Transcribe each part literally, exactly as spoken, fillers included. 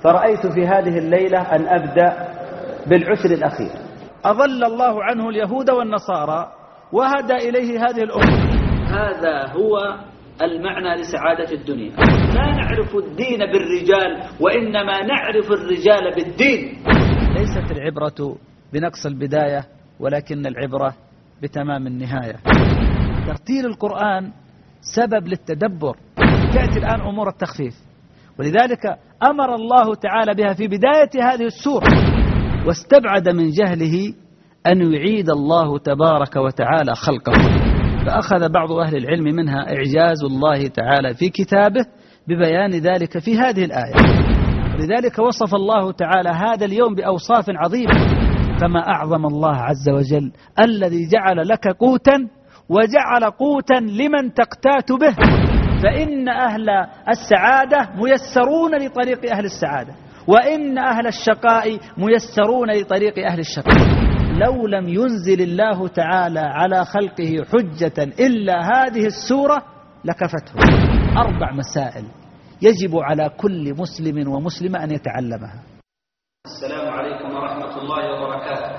فرأيت في هذه الليلة أن أبدأ بالعشر الأخير. أضل الله عنه اليهود والنصارى وهدى إليه هذه الأمة. هذا هو المعنى لسعادة الدنيا. لا نعرف الدين بالرجال وإنما نعرف الرجال بالدين. ليست العبرة بنقص البداية ولكن العبرة بتمام النهاية. ترتيل القرآن سبب للتدبر. تأتي الآن أمور التخفيف، ولذلك أمر الله تعالى بها في بداية هذه السورة، واستبعد من جهله أن يعيد الله تبارك وتعالى خلقه. فأخذ بعض أهل العلم منها إعجاز الله تعالى في كتابه ببيان ذلك في هذه الآية. لذلك وصف الله تعالى هذا اليوم بأوصاف عظيمة. فما أعظم الله عز وجل الذي جعل لك قوتا وجعل قوتا لمن تقتات به. فإن أهل السعادة ميسرون لطريق أهل السعادة، وإن أهل الشقاء ميسرون لطريق أهل الشقاء. لو لم ينزل الله تعالى على خلقه حجة إلا هذه السورة لكفته. أربع مسائل يجب على كل مسلم ومسلمة أن يتعلمها. السلام عليكم ورحمة الله وبركاته.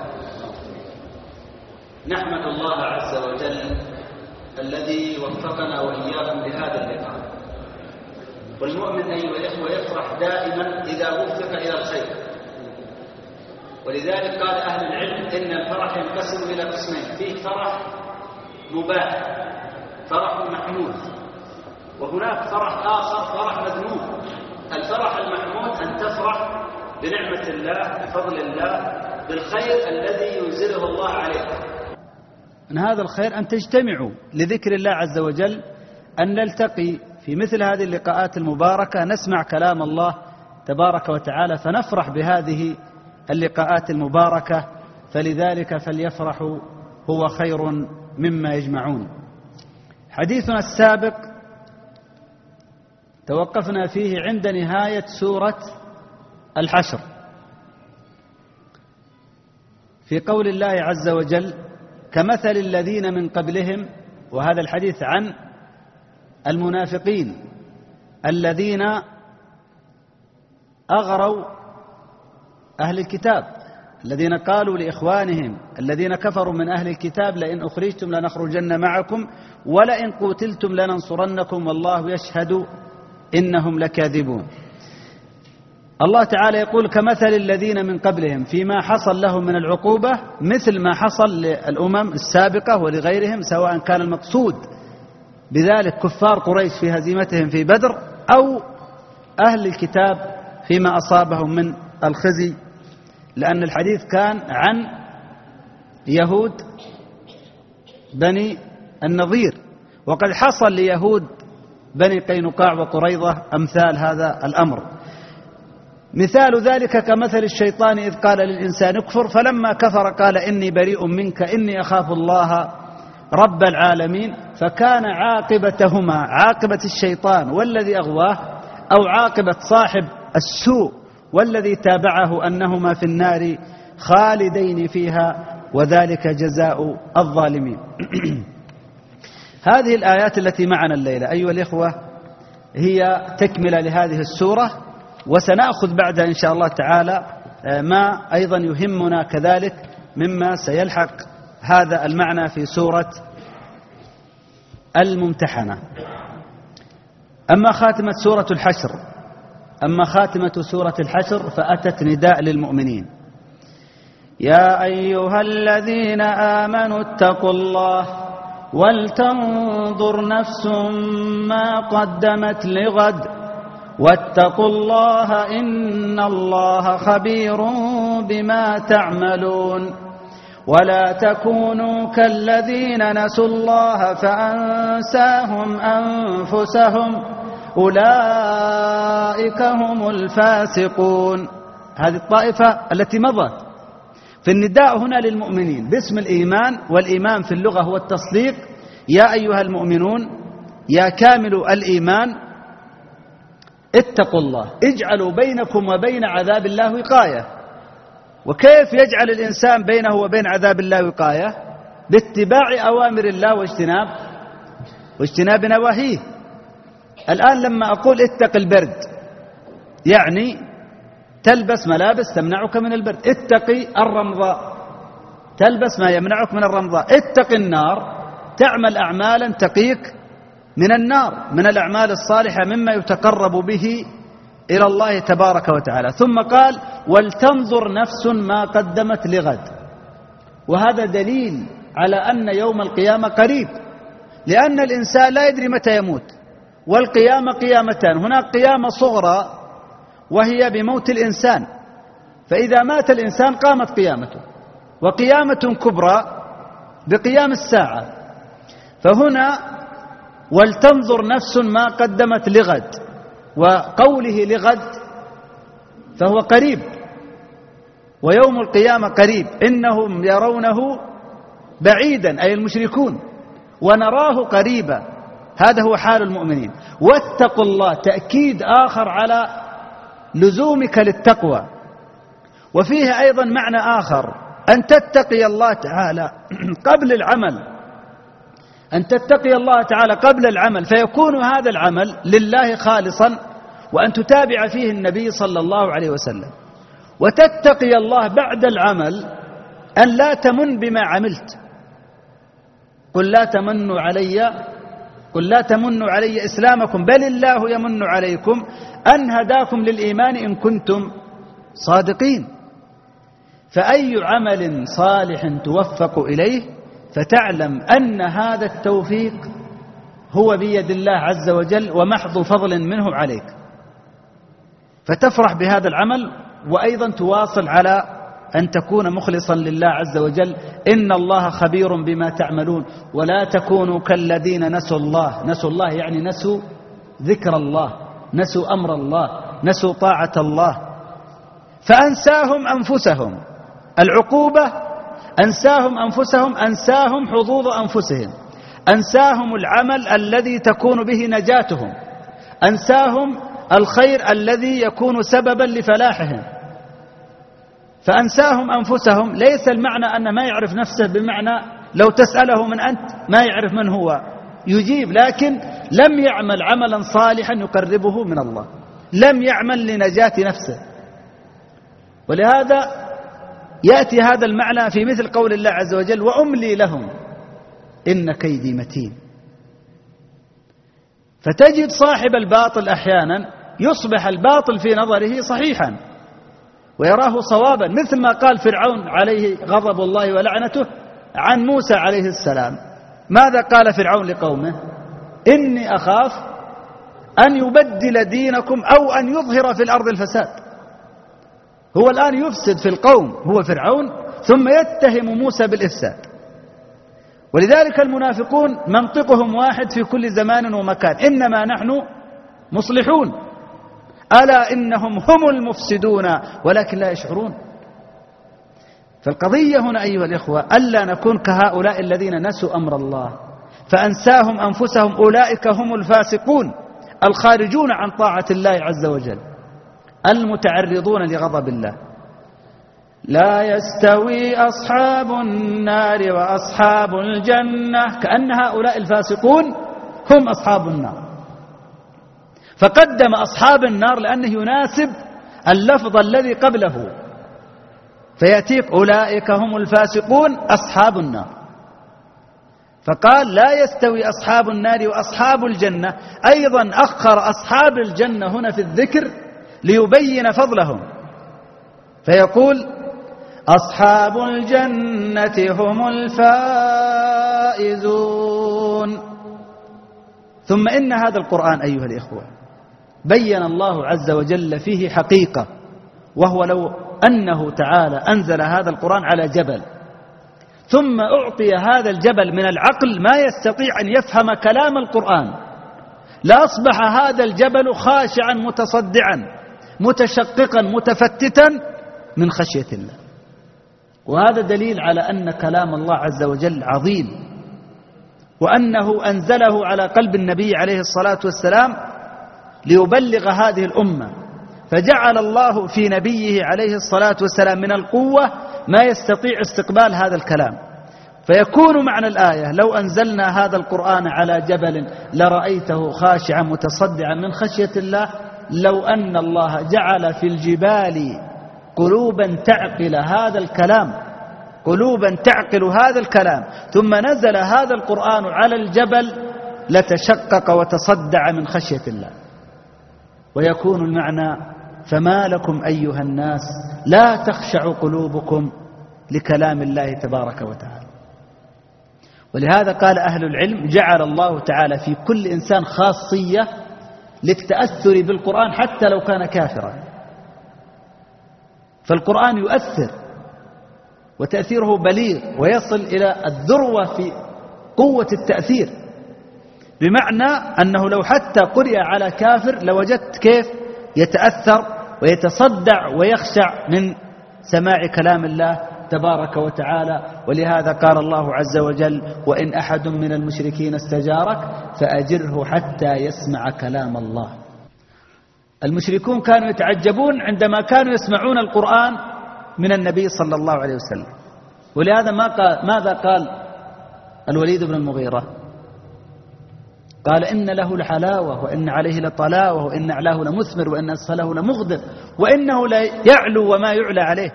نحمد الله عز وجل الذي وفقنا وإياكم لهذا اللقاء. والمؤمن أيها الإخوة يفرح دائما إذا وفق إلى الخير، ولذلك قال أهل العلم إن الفرح ينقسم إلى قسمين: فيه فرح مباح، فرح محمود، وهناك فرح آخر فرح مذموم. الفرح المحمود أن تفرح بنعمة الله، بفضل الله، بالخير الذي ينزله الله عليك. من هذا الخير أن تجتمعوا لذكر الله عز وجل، أن نلتقي في مثل هذه اللقاءات المباركة، نسمع كلام الله تبارك وتعالى، فنفرح بهذه اللقاءات المباركة. فلذلك فليفرحوا هو خير مما يجمعون. حديثنا السابق توقفنا فيه عند نهاية سورة الحشر في قول الله عز وجل: كمثل الذين من قبلهم. وهذا الحديث عن المنافقين الذين أغروا أهل الكتاب، الذين قالوا لإخوانهم الذين كفروا من أهل الكتاب: لئن أخرجتم لنخرجن معكم ولئن قتلتم لننصرنكم والله يشهد إنهم لكاذبون. الله تعالى يقول: كمثل الذين من قبلهم، فيما حصل لهم من العقوبة مثل ما حصل للأمم السابقة ولغيرهم، سواء كان المقصود بذلك كفار قريش في هزيمتهم في بدر أو أهل الكتاب فيما أصابهم من الخزي، لأن الحديث كان عن يهود بني النضير، وقد حصل ليهود بني قينقاع وقريظة أمثال هذا الأمر. مثال ذلك كمثل الشيطان إذ قال للإنسان اكفر فلما كفر قال إني بريء منك إني أخاف الله رب العالمين. فكان عاقبتهما، عاقبة الشيطان والذي أغواه، أو عاقبة صاحب السوء والذي تابعه، أنهما في النار خالدين فيها وذلك جزاء الظالمين. هذه الآيات التي معنا الليلة أيها الإخوة هي تكملة لهذه السورة، وسنأخذ بعدها إن شاء الله تعالى ما أيضا يهمنا كذلك مما سيلحق هذا المعنى في سورة الممتحنة. أما خاتمة سورة الحشر أما خاتمة سورة الحشر فأتت نداء للمؤمنين: يا أيها الذين آمنوا اتقوا الله ولتنظر نفس ما قدمت لغد واتقوا الله إن الله خبير بما تعملون ولا تكونوا كالذين نسوا الله فأنساهم أنفسهم أولئك هم الفاسقون. هذه الطائفة التي مضت في النداء هنا للمؤمنين باسم الإيمان، والإيمان في اللغة هو التصديق. يا أيها المؤمنون يا كامل الإيمان اتقوا الله، اجعلوا بينكم وبين عذاب الله وقاية. وكيف يجعل الإنسان بينه وبين عذاب الله وقاية؟ باتباع أوامر الله واجتناب واجتناب نواهيه. الآن لما أقول اتق البرد يعني تلبس ملابس تمنعك من البرد، اتقي الرمضاء، تلبس ما يمنعك من الرمضاء، اتقي النار، تعمل أعمالا تقيك من النار، من الأعمال الصالحة مما يتقرب به إلى الله تبارك وتعالى. ثم قال ولتنظر نفس ما قدمت لغد، وهذا دليل على أن يوم القيامة قريب، لأن الإنسان لا يدري متى يموت، والقيامة قيامتان، هناك قيامة صغرى وهي بموت الإنسان، فإذا مات الإنسان قامت قيامته، وقيامة كبرى بقيام الساعة. فهنا ولتنظر نفس ما قدمت لغد، وقوله لغد فهو قريب، ويوم القيامة قريب، إنهم يرونه بعيدا أي المشركون ونراه قريبا، هذا هو حال المؤمنين. واتقوا الله تأكيد آخر على لزومك للتقوى. وفيه أيضا معنى آخر، أن تتقي الله تعالى قبل العمل، أن تتقي الله تعالى قبل العمل، فيكون هذا العمل لله خالصا، وأن تتابع فيه النبي صلى الله عليه وسلم. وتتقي الله بعد العمل، أن لا تمن بما عملت، قل لا تمنوا علي قل لا تمنوا علي إسلامكم بل الله يمن عليكم أن هداكم للإيمان إن كنتم صادقين. فأي عمل صالح توفق إليه فتعلم أن هذا التوفيق هو بيد الله عز وجل ومحض فضل منه عليك، فتفرح بهذا العمل، وأيضا تواصل على أن تكون مخلصا لله عز وجل. إن الله خبير بما تعملون، ولا تكونوا كالذين نسوا الله، نسوا الله يعني نسوا ذكر الله، نسوا أمر الله، نسوا طاعة الله، فأنساهم أنفسهم. العقوبة أنساهم أنفسهم، أنساهم حظوظ أنفسهم، أنساهم العمل الذي تكون به نجاتهم، أنساهم الخير الذي يكون سببا لفلاحهم، فأنساهم أنفسهم. ليس المعنى أن ما يعرف نفسه بمعنى لو تسأله من أنت ما يعرف من هو يجيب، لكن لم يعمل عملا صالحا يقربه من الله، لم يعمل لنجاة نفسه. ولهذا يأتي هذا المعنى في مثل قول الله عز وجل وأملي لهم إن كيدي متين. فتجد صاحب الباطل أحيانا يصبح الباطل في نظره صحيحا ويراه صوابا، مثل ما قال فرعون عليه غضب الله ولعنته عن موسى عليه السلام. ماذا قال فرعون لقومه؟ إني أخاف أن يبدل دينكم أو أن يظهر في الأرض الفساد. هو الآن يفسد في القوم، هو فرعون، ثم يتهم موسى بالإفساد. ولذلك المنافقون منطقهم واحد في كل زمان ومكان، إنما نحن مصلحون، ألا إنهم هم المفسدون ولكن لا يشعرون. فالقضية هنا أيها الإخوة ألا نكون كهؤلاء الذين نسوا أمر الله فأنساهم أنفسهم، أولئك هم الفاسقون الخارجون عن طاعة الله عز وجل المتعرضون لغضب الله. لا يستوي أصحاب النار وأصحاب الجنة، كأن هؤلاء الفاسقون هم أصحاب النار، فقدم أصحاب النار لأنه يناسب اللفظ الذي قبله، فيأتيك أولئك هم الفاسقون أصحاب النار، فقال لا يستوي أصحاب النار وأصحاب الجنة. أيضا أخر أصحاب الجنة هنا في الذكر ليبين فضلهم، فيقول أصحاب الجنة هم الفائزون. ثم إن هذا القرآن أيها الإخوة بين الله عز وجل فيه حقيقة، وهو لو أنه تعالى أنزل هذا القرآن على جبل ثم أعطي هذا الجبل من العقل ما يستطيع أن يفهم كلام القرآن، لأصبح هذا الجبل خاشعا متصدعا متشققا متفتتا من خشية الله. وهذا دليل على أن كلام الله عز وجل عظيم، وأنه أنزله على قلب النبي عليه الصلاة والسلام ليبلغ هذه الأمة، فجعل الله في نبيه عليه الصلاة والسلام من القوة ما يستطيع استقبال هذا الكلام. فيكون معنى الآية لو أنزلنا هذا القرآن على جبل لرأيته خاشعا متصدعا من خشية الله، لو أن الله جعل في الجبال قلوبا تعقل هذا الكلام، قلوبا تعقل هذا الكلام، ثم نزل هذا القرآن على الجبل لتشقق وتصدع من خشية الله. ويكون المعنى: فما لكم أيها الناس لا تخشع قلوبكم لكلام الله تبارك وتعالى. ولهذا قال أهل العلم: جعل الله تعالى في كل إنسان خاصية للتأثر بالقرآن حتى لو كان كافرا، فالقرآن يؤثر وتأثيره بليغ ويصل إلى الذروة في قوة التأثير، بمعنى أنه لو حتى قرئ على كافر لوجدت كيف يتأثر ويتصدع ويخشع من سماع كلام الله تبارك وتعالى. ولهذا قال الله عز وجل: وإن أحد من المشركين استجارك فأجره حتى يسمع كلام الله. المشركون كانوا يتعجبون عندما كانوا يسمعون القرآن من النبي صلى الله عليه وسلم. ولهذا ما قال ماذا قال الوليد بن المغيرة؟ قال: إن له لحلاوة، وإن عليه لطلاوة، وإن أعلاه لمثمر، وإن أسفله لمغدر، وإنه لا يعلو وما يعلى عليه.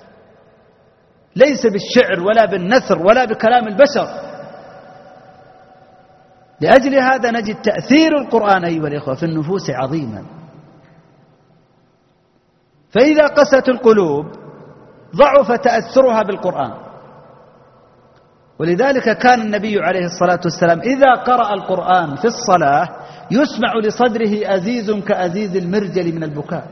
ليس بالشعر ولا بالنثر ولا بكلام البشر. لأجل هذا نجد تأثير القرآن أيها الإخوة في النفوس عظيما. فإذا قست القلوب ضعف تأثرها بالقرآن. ولذلك كان النبي عليه الصلاة والسلام إذا قرأ القرآن في الصلاة يسمع لصدره أزيز كأزيز المرجل من البكاء،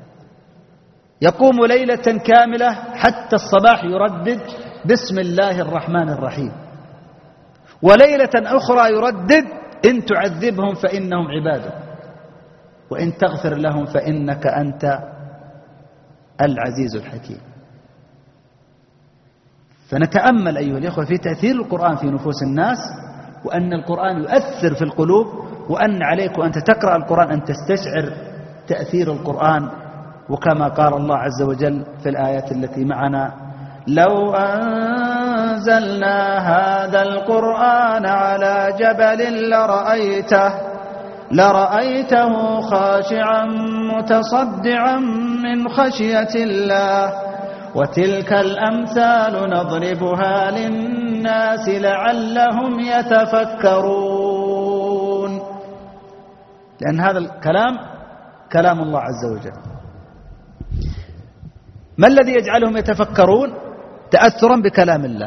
يقوم ليلة كاملة حتى الصباح يردد بسم الله الرحمن الرحيم، وليلة أخرى يردد: إن تعذبهم فإنهم عبادك، وإن تغفر لهم فإنك أنت العزيز الحكيم. فنتأمل أيها الأخوة في تأثير القرآن في نفوس الناس، وأن القرآن يؤثر في القلوب، وأن عليك أنت تقرأ القرآن أن تستشعر تأثير القرآن. وكما قال الله عز وجل في الآيات التي معنا: لو أنزلنا هذا القرآن على جبل لرأيته لرأيته خاشعا متصدعا من خشية الله وتلك الأمثال نضربها للناس لعلهم يتفكرون. لأن هذا الكلام كلام الله عز وجل. ما الذي يجعلهم يتفكرون؟ تأثرا بكلام الله.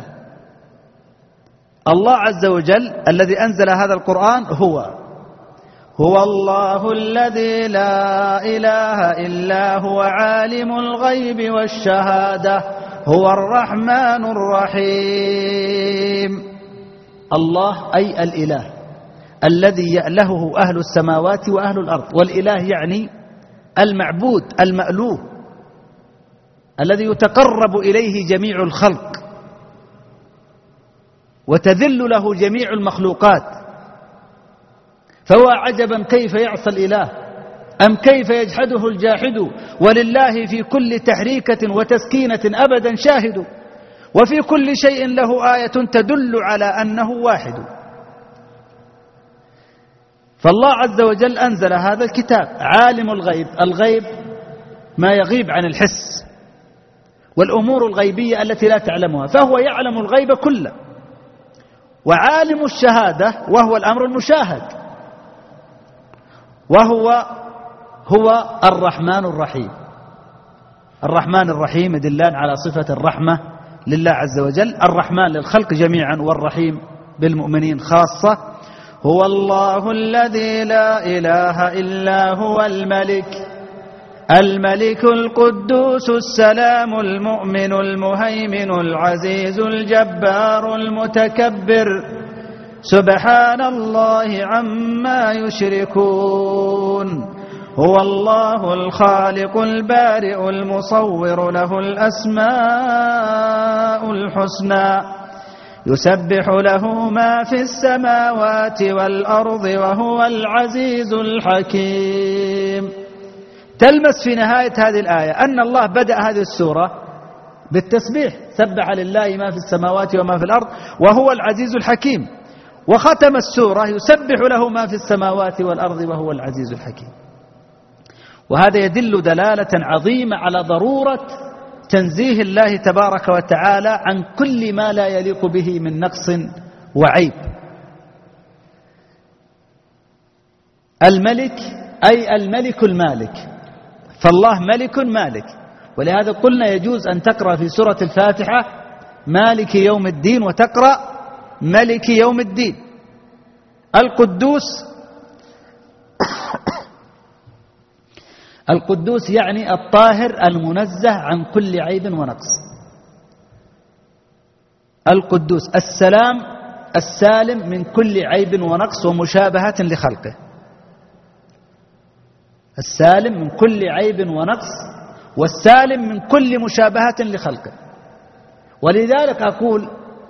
الله عز وجل الذي أنزل هذا القرآن هو هو الله الذي لا إله إلا هو عالم الغيب والشهادة هو الرحمن الرحيم. الله أي الإله الذي يألهه أهل السماوات وأهل الأرض. والإله يعني المعبود المألوه الذي يتقرب إليه جميع الخلق وتذل له جميع المخلوقات. فهو عجبا كيف يعصى الإله أم كيف يجحده الجاحد، ولله في كل تحريكة وتسكينة أبدا شاهد، وفي كل شيء له آية تدل على أنه واحد. فالله عز وجل أنزل هذا الكتاب عالم الغيب. الغيب ما يغيب عن الحس والأمور الغيبية التي لا تعلمها، فهو يعلم الغيب كله. وعالم الشهادة وهو الأمر المشاهد، وهو هو الرحمن الرحيم. الرحمن الرحيم يدلان على صفة الرحمة لله عز وجل، الرحمن للخلق جميعا والرحيم بالمؤمنين خاصة. هو الله الذي لا إله إلا هو الملك الملك القدوس السلام المؤمن المهيمن العزيز الجبار المتكبر سبحان الله عما يشركون. هو الله الخالق البارئ المصور له الأسماء الحسنى يسبح له ما في السماوات والأرض وهو العزيز الحكيم. تلمس في نهاية هذه الآية أن الله بدأ هذه السورة بالتسبيح، سبح لله ما في السماوات وما في الأرض وهو العزيز الحكيم، وختم السورة يسبح له ما في السماوات والأرض وهو العزيز الحكيم. وهذا يدل دلالة عظيمة على ضرورة تنزيه الله تبارك وتعالى عن كل ما لا يليق به من نقص وعيب. الملك أي الملك المالك، فالله ملك مالك، ولهذا قلنا يجوز أن تقرأ في سورة الفاتحة مالك يوم الدين وتقرأ ملك يوم الدين. القدوس القدوس يعني الطاهر المنزه عن كل عيب ونقص. القدوس السلام السالم من كل عيب ونقص ومشابهة لخلقه، السالم من كل عيب ونقص والسالم من كل مشابهة لخلقه. ولذلك أقول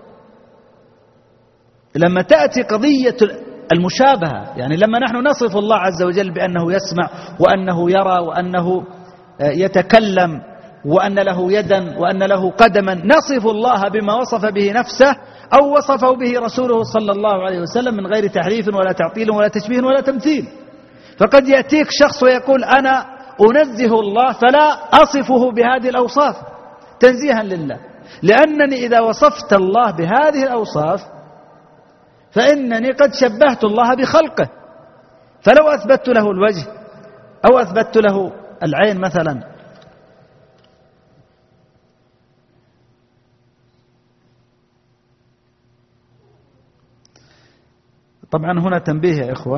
لما تأتي قضية المشابهة، يعني لما نحن نصف الله عز وجل بأنه يسمع وأنه يرى وأنه يتكلم وأن له يدا وأن له قدما، نصف الله بما وصف به نفسه أو وصفه به رسوله صلى الله عليه وسلم من غير تحريف ولا تعطيل ولا تشبيه ولا تمثيل. فقد يأتيك شخص ويقول أنا أنزه الله فلا أصفه بهذه الأوصاف تنزيها لله، لأنني إذا وصفت الله بهذه الأوصاف فإنني قد شبهت الله بخلقه. فلو أثبت له الوجه أو أثبت له العين مثلا، طبعا هنا تنبيه يا إخوة،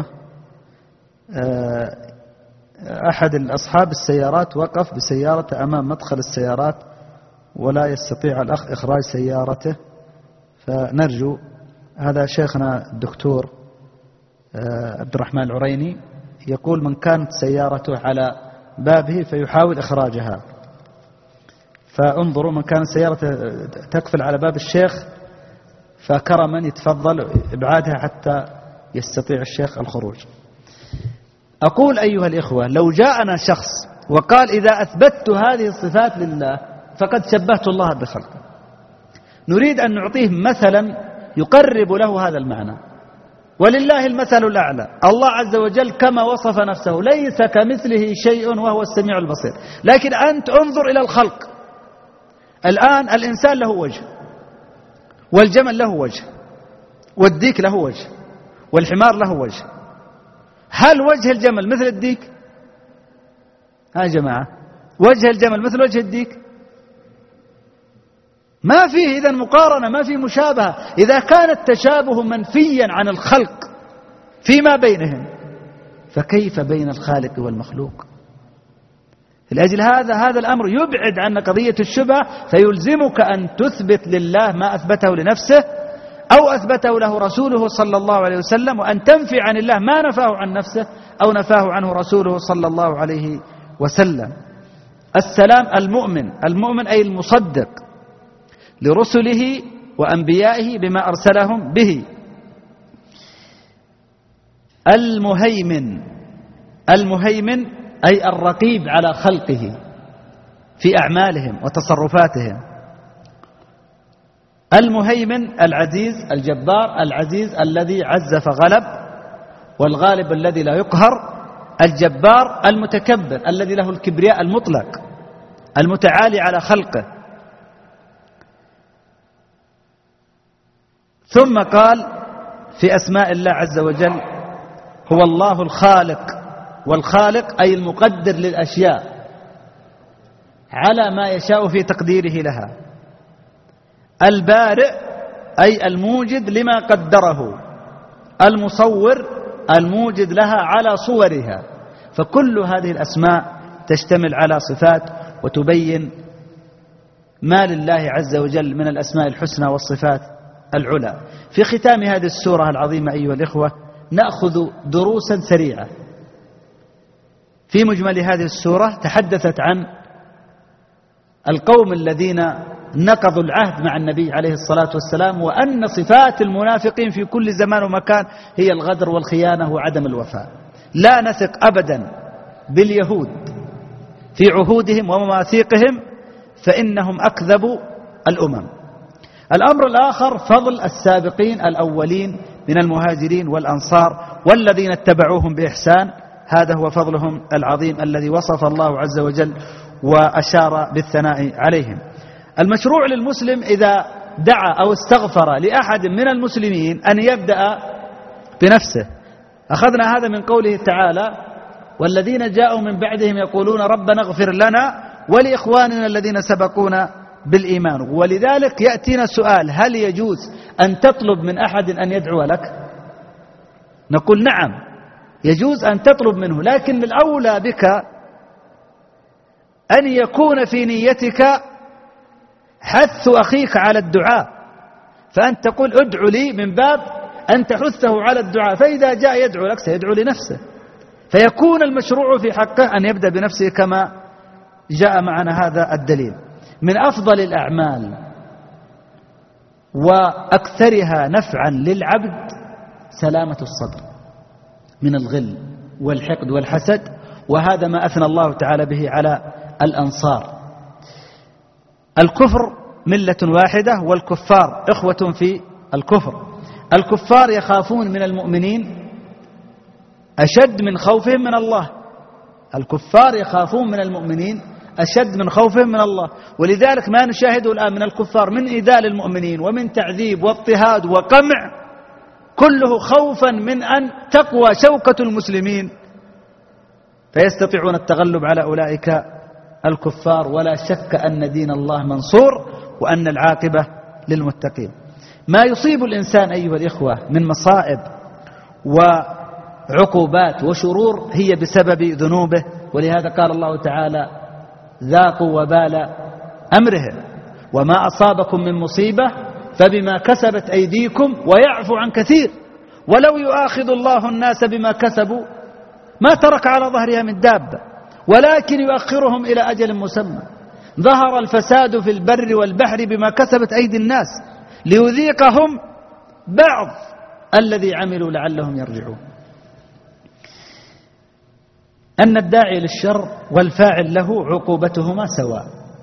أحد الأصحاب السيارات وقف بسيارته أمام مدخل السيارات ولا يستطيع الأخ إخراج سيارته، فنرجو هذا شيخنا الدكتور عبد الرحمن العريني يقول من كانت سيارته على بابه فيحاول إخراجها، فانظروا من كانت سيارته تقفل على باب الشيخ فكرما يتفضل إبعادها حتى يستطيع الشيخ الخروج. أقول أيها الإخوة لو جاءنا شخص وقال إذا أثبتت هذه الصفات لله فقد شبهت الله بخلقه، نريد أن نعطيه مثلا يقرب له هذا المعنى. ولله المثل الأعلى، الله عز وجل كما وصف نفسه ليس كمثله شيء وهو السميع البصير. لكن أنت انظر إلى الخلق، الآن الإنسان له وجه، والجمل له وجه، والديك له وجه، والحمار له وجه. هل وجه الجمل مثل الديك؟ ها يا جماعة، وجه الجمل مثل وجه الديك؟ ما فيه إذن مقارنة، ما فيه مشابهة. إذا كان التشابه منفيا عن الخلق فيما بينهم فكيف بين الخالق والمخلوق؟ لأجل هذا هذا الأمر يبعد عن قضية الشبهة، فيلزمك أن تثبت لله ما أثبته لنفسه أو أثبته له رسوله صلى الله عليه وسلم، وأن تنفي عن الله ما نفاه عن نفسه أو نفاه عنه رسوله صلى الله عليه وسلم. السلام المؤمن، المؤمن أي المصدق لرسله وأنبيائه بما أرسلهم به. المهيمن، المهيمن أي الرقيب على خلقه في أعمالهم وتصرفاتهم. المهيمن العزيز الجبار، العزيز الذي عز فغلب، والغالب الذي لا يقهر. الجبار المتكبر الذي له الكبرياء المطلق المتعالي على خلقه. ثم قال في أسماء الله عز وجل هو الله الخالق، والخالق أي المقدر للأشياء على ما يشاء في تقديره لها. البارئ أي الموجد لما قدره. المصور الموجد لها على صورها. فكل هذه الأسماء تشتمل على صفات وتبين ما لله عز وجل من الأسماء الحسنى والصفات العلى. في ختام هذه السورة العظيمة أيها الإخوة نأخذ دروسا سريعة. في مجمل هذه السورة تحدثت عن القوم الذين نقضوا العهد مع النبي عليه الصلاة والسلام، وأن صفات المنافقين في كل زمان ومكان هي الغدر والخيانة وعدم الوفاء. لا نثق أبدا باليهود في عهودهم ومواثيقهم، فإنهم أكذبوا الأمم. الأمر الآخر فضل السابقين الأولين من المهاجرين والأنصار والذين اتبعوهم بإحسان، هذا هو فضلهم العظيم الذي وصف الله عز وجل وأشار بالثناء عليهم. المشروع للمسلم إذا دعا أو استغفر لأحد من المسلمين أن يبدأ بنفسه. أخذنا هذا من قوله تعالى: والذين جاءوا من بعدهم يقولون ربنا اغفر لنا ولإخواننا الذين سبقونا بالإيمان. ولذلك يأتينا سؤال: هل يجوز أن تطلب من أحد أن يدعو لك؟ نقول نعم، يجوز أن تطلب منه، لكن الأولى بك أن يكون في نيتك حث أخيك على الدعاء، فأنت تقول ادعو لي من باب أن تحثه على الدعاء، فإذا جاء يدعو لك سيدعو لنفسه، فيكون المشروع في حقه أن يبدأ بنفسه كما جاء معنا هذا الدليل. من أفضل الأعمال وأكثرها نفعا للعبد سلامة الصدر من الغل والحقد والحسد، وهذا ما أثنى الله تعالى به على الأنصار. الكفر ملة واحدة والكفار إخوة في الكفر. الكفار يخافون من المؤمنين أشد من خوفهم من الله. الكفار يخافون من المؤمنين أشد من خوفهم من الله، ولذلك ما نشاهده الآن من الكفار من إيذاء للمؤمنين ومن تعذيب واضطهاد وقمع، كله خوفا من أن تقوى شوكة المسلمين فيستطيعون التغلب على أولئك الكفار. ولا شك أن دين الله منصور وأن العاقبة للمتقين. ما يصيب الإنسان أيها الإخوة من مصائب وعقوبات وشرور هي بسبب ذنوبه، ولهذا قال الله تعالى: ذاقوا وبال أمرهم، وما أصابكم من مصيبة فبما كسبت أيديكم ويعفو عن كثير، ولو يؤاخذ الله الناس بما كسبوا ما ترك على ظهرها من دابة، ولكن يؤخرهم إلى أجل مسمى. ظهر الفساد في البر والبحر بما كسبت أيدي الناس ليذيقهم بعض الذي عملوا لعلهم يرجعون. أن الداعي للشر والفاعل له عقوبتهما سواء،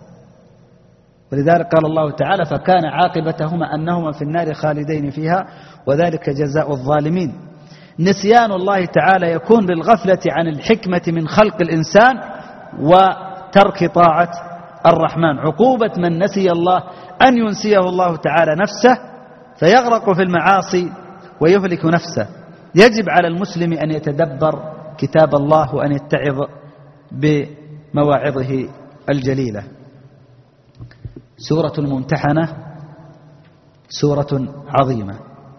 ولذلك قال الله تعالى: فكان عاقبتهما أنهما في النار خالدين فيها وذلك جزاء الظالمين. نسيان الله تعالى يكون بالغفلة عن الحكمة من خلق الإنسان وترك طاعة الرحمن. عقوبة من نسي الله أن ينسيه الله تعالى نفسه فيغرق في المعاصي ويهلك نفسه. يجب على المسلم أن يتدبر كتاب الله وأن يتعظ بمواعظه الجليلة. سورة الممتحنة سورة عظيمة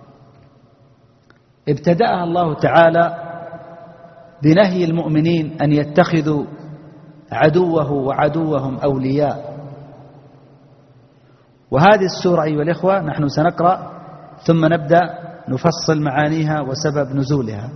ابتدأها الله تعالى بنهي المؤمنين أن يتخذوا عدوه وعدوهم أولياء. وهذه السورة أيها الإخوة نحن سنقرأ ثم نبدأ نفصل معانيها وسبب نزولها.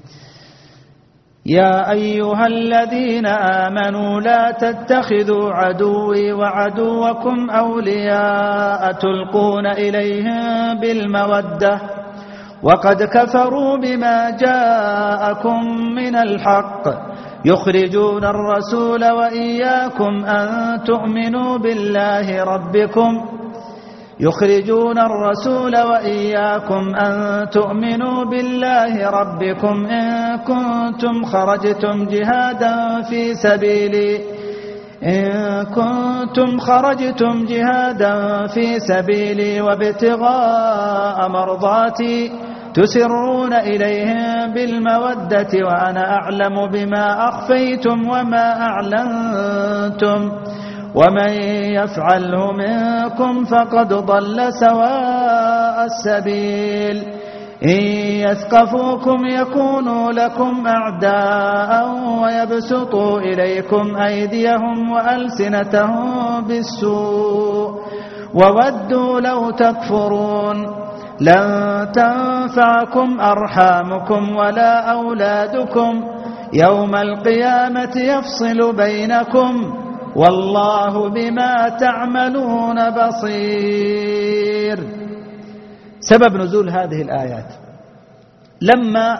يا أيها الذين آمنوا لا تتخذوا عدوي وعدوكم أولياء تلقون إليهم بالمودة وقد كفروا بما جاءكم من الحق يخرجون الرسول وإياكم أن تؤمنوا بالله ربكم يخرجون الرسول وإياكم أن تؤمنوا بالله ربكم إن كنتم خرجتم جهادا في سبيلي إن كنتم خرجتم جهادا في سبيلي وابتغاء مرضاتي تسرون إليهم بالمودة وأنا أعلم بما أخفيتم وما أعلنتم ومن يفعله منكم فقد ضل سواء السبيل إن يثقفوكم يكونوا لكم أعداء ويبسطوا إليكم أيديهم وألسنتهم بالسوء وودوا لو تكفرون لن تنفعكم أرحامكم ولا أولادكم يوم القيامة يفصل بينكم والله بما تعملون بصير. سبب نزول هذه الآيات لما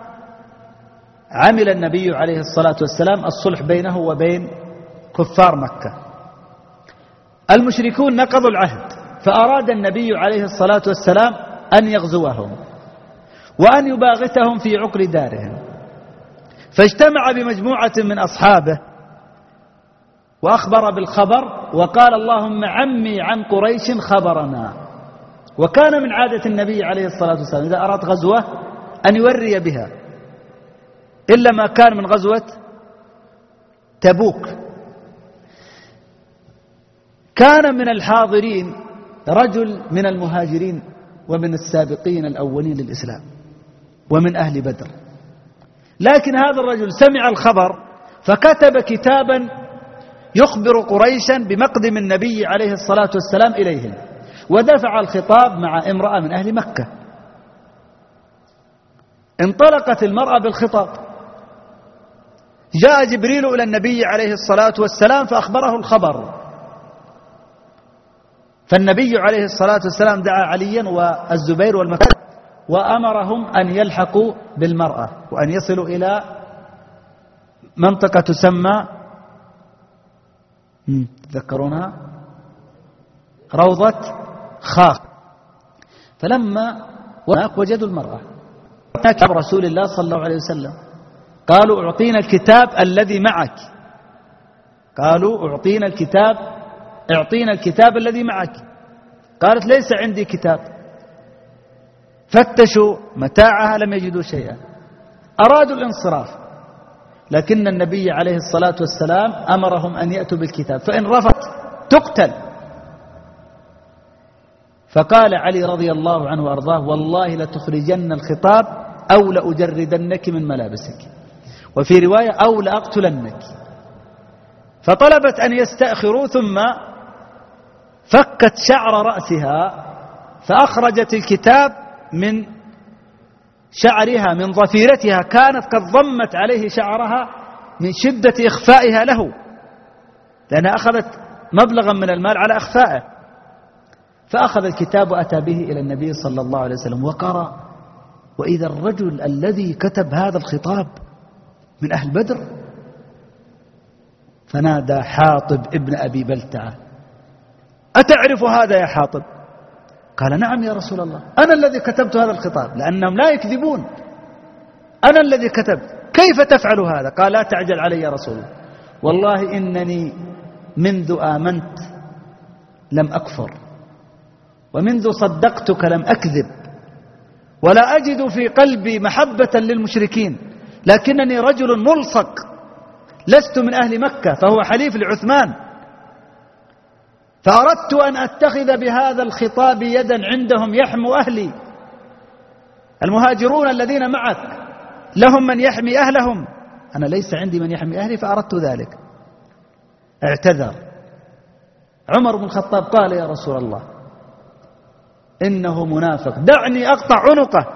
عمل النبي عليه الصلاة والسلام الصلح بينه وبين كفار مكة. المشركون نقضوا العهد فأراد النبي عليه الصلاة والسلام أن يغزوهم وأن يباغتهم في عقر دارهم، فاجتمع بمجموعة من أصحابه وأخبر بالخبر وقال اللهم عمي عن قريش خبرنا. وكان من عادة النبي عليه الصلاة والسلام إذا أراد غزوة أن يوري بها، إلا ما كان من غزوة تبوك. كان من الحاضرين رجل من المهاجرين ومن السابقين الأولين للإسلام ومن أهل بدر، لكن هذا الرجل سمع الخبر فكتب كتابا يخبر قريشا بمقدم النبي عليه الصلاة والسلام إليهم، ودفع الخطاب مع امرأة من أهل مكة. انطلقت المرأة بالخطاب، جاء جبريل إلى النبي عليه الصلاة والسلام فأخبره الخبر، فالنبي عليه الصلاة والسلام دعا عليا والزبير والمكة وأمرهم أن يلحقوا بالمرأة وأن يصلوا إلى منطقة تسمى تذكرونها روضة خاخ. فلما وجدوا المرأة كتاب رسول الله صلى الله عليه وسلم قالوا أعطينا الكتاب الذي معك، قالوا أعطينا الكتاب اعطينا الكتاب الذي معك. قالت ليس عندي كتاب. فتشوا متاعها لم يجدوا شيئا، أرادوا الانصراف، لكن النبي عليه الصلاة والسلام أمرهم أن يأتوا بالكتاب، فإن رفض تقتل. فقال علي رضي الله عنه وأرضاه والله لتخرجن الخطاب أو لأجردنك من ملابسك، وفي رواية أو لأقتلنك. فطلبت أن يستأخروا، ثم فكت شعر رأسها فأخرجت الكتاب من شعرها من ضفيرتها، كانت قد ضمت عليه شعرها من شدة إخفائها له، لأنها أخذت مبلغا من المال على إخفائه. فأخذ الكتاب وأتى به إلى النبي صلى الله عليه وسلم وقرأ، وإذا الرجل الذي كتب هذا الخطاب من أهل بدر. فنادى حاطب ابن أبي بلتعة أتعرف هذا يا حاطب؟ قال نعم يا رسول الله، أنا الذي كتبت هذا الخطاب، لأنهم لا يكذبون، أنا الذي كتبت، كيف تفعل هذا؟ قال لا تعجل علي يا رسول الله، والله إنني منذ آمنت لم أكفر، ومنذ صدقتك لم أكذب، ولا أجد في قلبي محبة للمشركين، لكنني رجل ملصق، لست من أهل مكة، فهو حليف لعثمان، فأردت أن أتخذ بهذا الخطاب يدا عندهم يحموا أهلي، المهاجرون الذين معك لهم من يحمي أهلهم، أنا ليس عندي من يحمي أهلي، فأردت ذلك. اعتذر. عمر بن الخطاب قال يا رسول الله إنه منافق، دعني أقطع عنقه،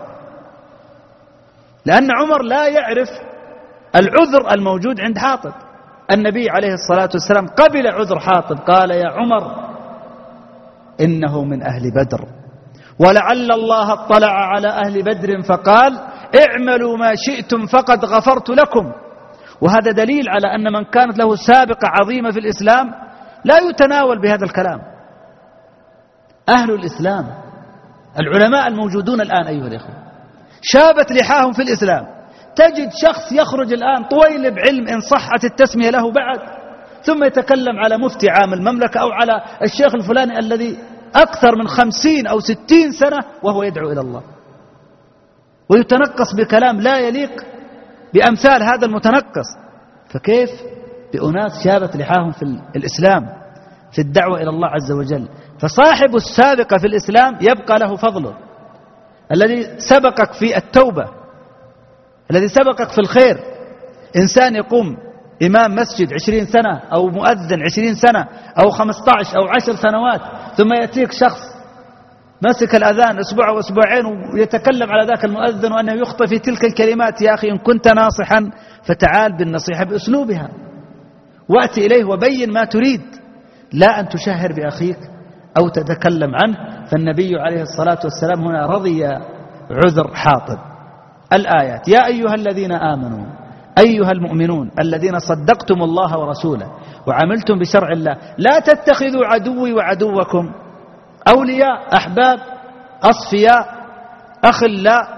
لأن عمر لا يعرف العذر الموجود عند حاطب. النبي عليه الصلاة والسلام قبل عذر حاطب، قال يا عمر إنه من أهل بدر، ولعل الله اطلع على أهل بدر فقال اعملوا ما شئتم فقد غفرت لكم. وهذا دليل على أن من كانت له سابقة عظيمة في الإسلام لا يتناول بهذا الكلام. أهل الإسلام العلماء الموجودون الآن أيها الإخوة شابت لحاهم في الإسلام، تجد شخص يخرج الآن طويلب علم إن صحت التسمية له بعد، ثم يتكلم على مفتي عام المملكة أو على الشيخ الفلاني الذي أكثر من خمسين أو ستين سنة وهو يدعو إلى الله، ويتنقص بكلام لا يليق بأمثال هذا المتنقص. فكيف بأناس شابت لحاهم في الإسلام في الدعوة إلى الله عز وجل؟ فصاحب السابقة في الإسلام يبقى له فضله، الذي سبقك في التوبة، الذي سبقك في الخير. إنسان يقوم إمام مسجد عشرين سنة أو مؤذن عشرين سنة أو خمسة عشر أو عشر سنوات، ثم يأتيك شخص مسك الأذان أسبوع أو أسبوعين ويتكلم على ذاك المؤذن وأنه يخطئ في تلك الكلمات. يا أخي إن كنت ناصحا فتعال بالنصيحة بأسلوبها، وأتي إليه وبين ما تريد، لا أن تشهر بأخيك أو تتكلم عنه. فالنبي عليه الصلاة والسلام هنا رضي عذر حاطب. الآيات: يا أيها الذين آمنوا أيها المؤمنون الذين صدقتم الله ورسوله وعملتم بشرع الله لا تتخذوا عدوي وعدوكم أولياء، أحباب، أصفياء، أخلاء،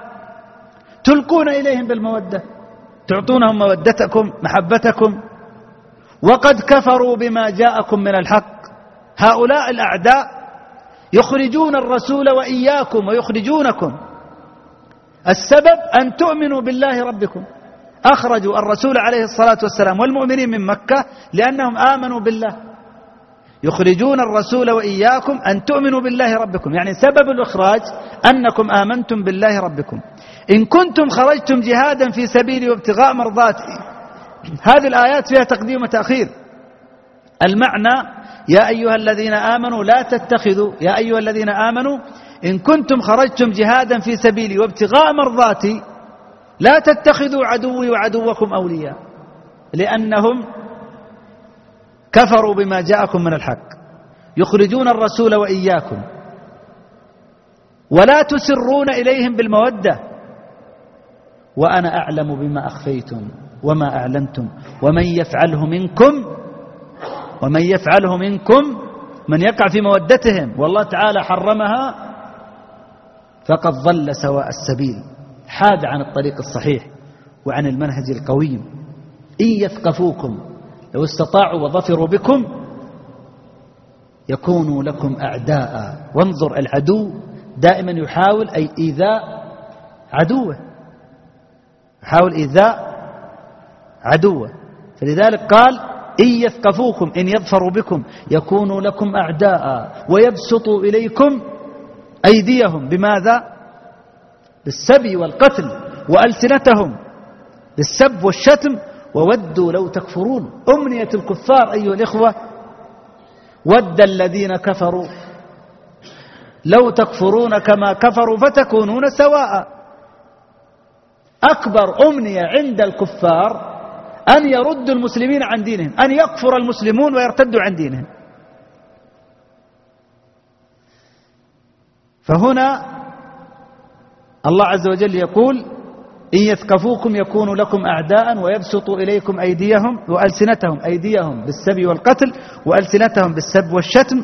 تلقون إليهم بالمودة، تعطونهم مودتكم محبتكم، وقد كفروا بما جاءكم من الحق. هؤلاء الأعداء يخرجون الرسول وإياكم ويخرجونكم. السبب أن تؤمنوا بالله ربكم. أخرجوا الرسول عليه الصلاة والسلام والمؤمنين من مكة لأنهم آمنوا بالله. يخرجون الرسول وإياكم أن تؤمنوا بالله ربكم، يعني سبب الإخراج أنكم آمنتم بالله ربكم. إن كنتم خرجتم جهادا في سبيلي وابتغاء مرضاتي. هذه الآيات فيها تقديم وتأخير. المعنى يا أيها الذين آمنوا لا تتخذوا يا أيها الذين آمنوا إن كنتم خرجتم جهادا في سبيلي وابتغاء مرضاتي لا تتخذوا عدوي وعدوكم أولياء، لأنهم كفروا بما جاءكم من الحق. يخرجون الرسول وإياكم ولا تسرون إليهم بالمودة وأنا أعلم بما أخفيتم وما أعلنتم ومن يفعله منكم ومن يفعله منكم من يقع في مودتهم والله تعالى حرمها فقد ضل سواء السبيل، حاد عن الطريق الصحيح وعن المنهج القويم. إن يثقفوكم لو استطاعوا وظفروا بكم يكونوا لكم أعداء. وانظر العدو دائما يحاول أي إيذاء عدوه، يحاول إيذاء عدوه. فلذلك قال إن يثقفوكم إن يظفروا بكم يكونوا لكم أعداء ويبسطوا إليكم أيديهم. بماذا؟ بالسبي والقتل، وألسنتهم بالسب والشتم، وودوا لو تكفرون. أمنية الكفار أيها الإخوة، ود الذين كفروا لو تكفرون كما كفروا فتكونون سواء. أكبر أمنية عند الكفار أن يردوا المسلمين عن دينهم، أن يكفر المسلمون ويرتدوا عن دينهم. فهنا الله عز وجل يقول إن يثقفوكم يكونوا لكم أعداء ويبسطوا إليكم أيديهم وألسنتهم أيديهم بالسبي والقتل وألسنتهم بالسب والشتم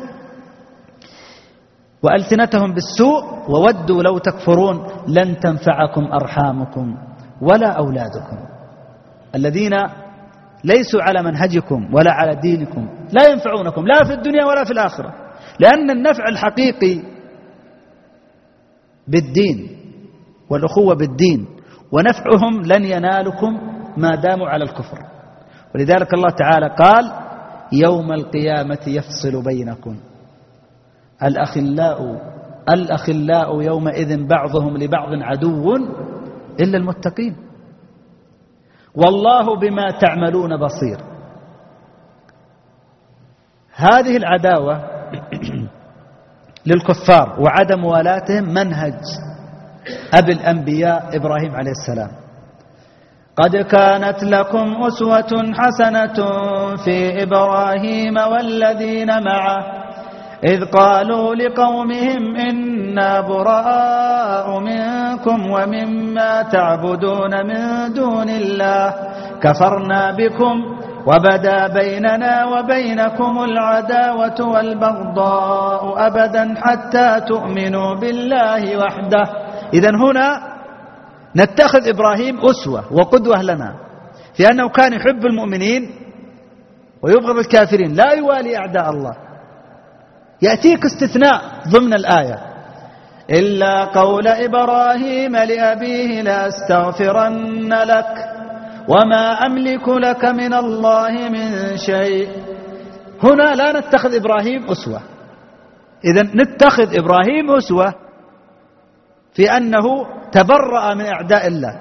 وألسنتهم بالسوء وودوا لو تكفرون لن تنفعكم أرحامكم ولا أولادكم. الذين ليسوا على منهجكم ولا على دينكم لا ينفعونكم لا في الدنيا ولا في الآخرة، لأن النفع الحقيقي بالدين والأخوة بالدين، ونفعهم لن ينالكم ما داموا على الكفر. ولذلك الله تعالى قال يوم القيامة يفصل بينكم الأخلاء الأخلاء يومئذ بعضهم لبعض عدو إلا المتقين والله بما تعملون بصير. هذه العداوة للكفار وعدم موالاتهم منهج أبي الأنبياء إبراهيم عليه السلام. قد كانت لكم أسوة حسنة في إبراهيم والذين معه إذ قالوا لقومهم إنا براء منكم ومما تعبدون من دون الله كفرنا بكم وبدا بيننا وبينكم العداوة والبغضاء أبدا حتى تؤمنوا بالله وحده. إذن هنا نتخذ إبراهيم أسوة وقدوة لنا في أنه كان يحب المؤمنين ويبغض الكافرين، لا يوالي أعداء الله. يأتيك استثناء ضمن الآية إلا قول إبراهيم لأبيه لأستغفرن لك وما أملك لك من الله من شيء. هنا لا نتخذ إبراهيم أسوة. إذن نتخذ إبراهيم أسوة في أنه تبرأ من أعداء الله،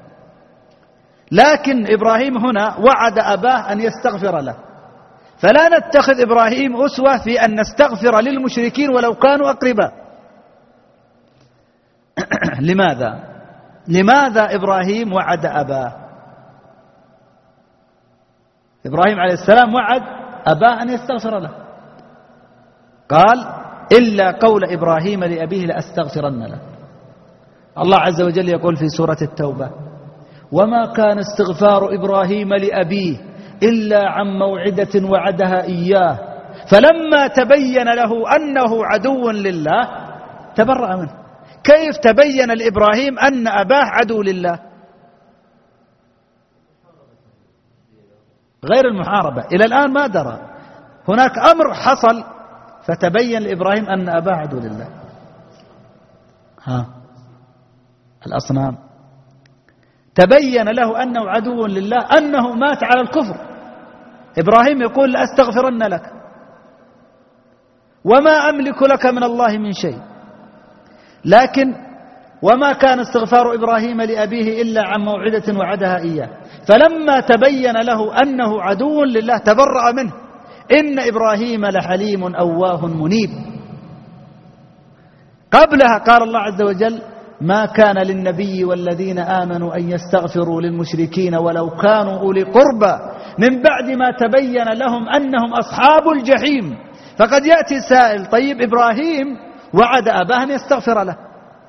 لكن إبراهيم هنا وعد أباه أن يستغفر له، فلا نتخذ إبراهيم أسوة في أن نستغفر للمشركين ولو كانوا أقرباء. لماذا؟ لماذا إبراهيم وعد أباه؟ إبراهيم عليه السلام وعد أباه أن يستغفر له، قال إلا قول إبراهيم لأبيه لأستغفرن له. الله عز وجل يقول في سورة التوبة وما كان استغفار إبراهيم لأبيه إلا عن موعدة وعدها إياه فلما تبين له أنه عدو لله تبرأ منه. كيف تبين لإبراهيم أن أباه عدو لله؟ غير المحاربة. إلى الآن ما درى. هناك أمر حصل فتبين لإبراهيم أن أباه عدو لله. ها الأصنام تبين له أنه عدو لله، أنه مات على الكفر. إبراهيم يقول لأستغفرن لك وما أملك لك من الله من شيء. لكن وما كان استغفار إبراهيم لأبيه إلا عن موعدة وعدها إياه، فلما تبين له أنه عدو لله تبرأ منه. إن إبراهيم لحليم أواه منيب. قبلها قال الله عز وجل ما كان للنبي والذين آمنوا أن يستغفروا للمشركين ولو كانوا أولي قربى من بعد ما تبين لهم أنهم أصحاب الجحيم. فقد يأتي سائل طيب إبراهيم وعد أباه أن يستغفر له،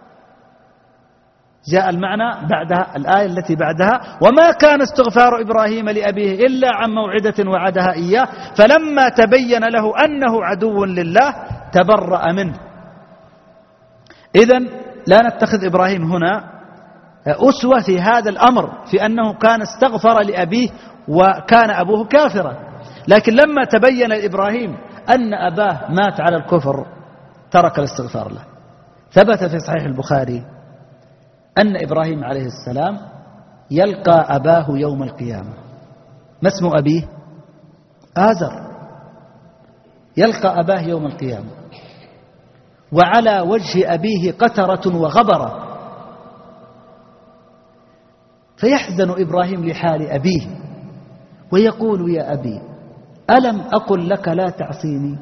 جاء المعنى بعدها الآية التي بعدها وما كان استغفار إبراهيم لأبيه إلا عن موعدة وعدها إياه فلما تبين له أنه عدو لله تبرأ منه. إذن لا نتخذ إبراهيم هنا أسوة في هذا الأمر، في أنه كان استغفر لأبيه وكان أبوه كافرا، لكن لما تبين لإبراهيم أن أباه مات على الكفر ترك الاستغفار له. ثبت في صحيح البخاري أن إبراهيم عليه السلام يلقى أباه يوم القيامة. ما اسم أبيه؟ آزر. يلقى أباه يوم القيامة وعلى وجه أبيه قترة وغبرة، فيحزن إبراهيم لحال أبيه ويقول يا أبي ألم أقل لك لا تعصيني؟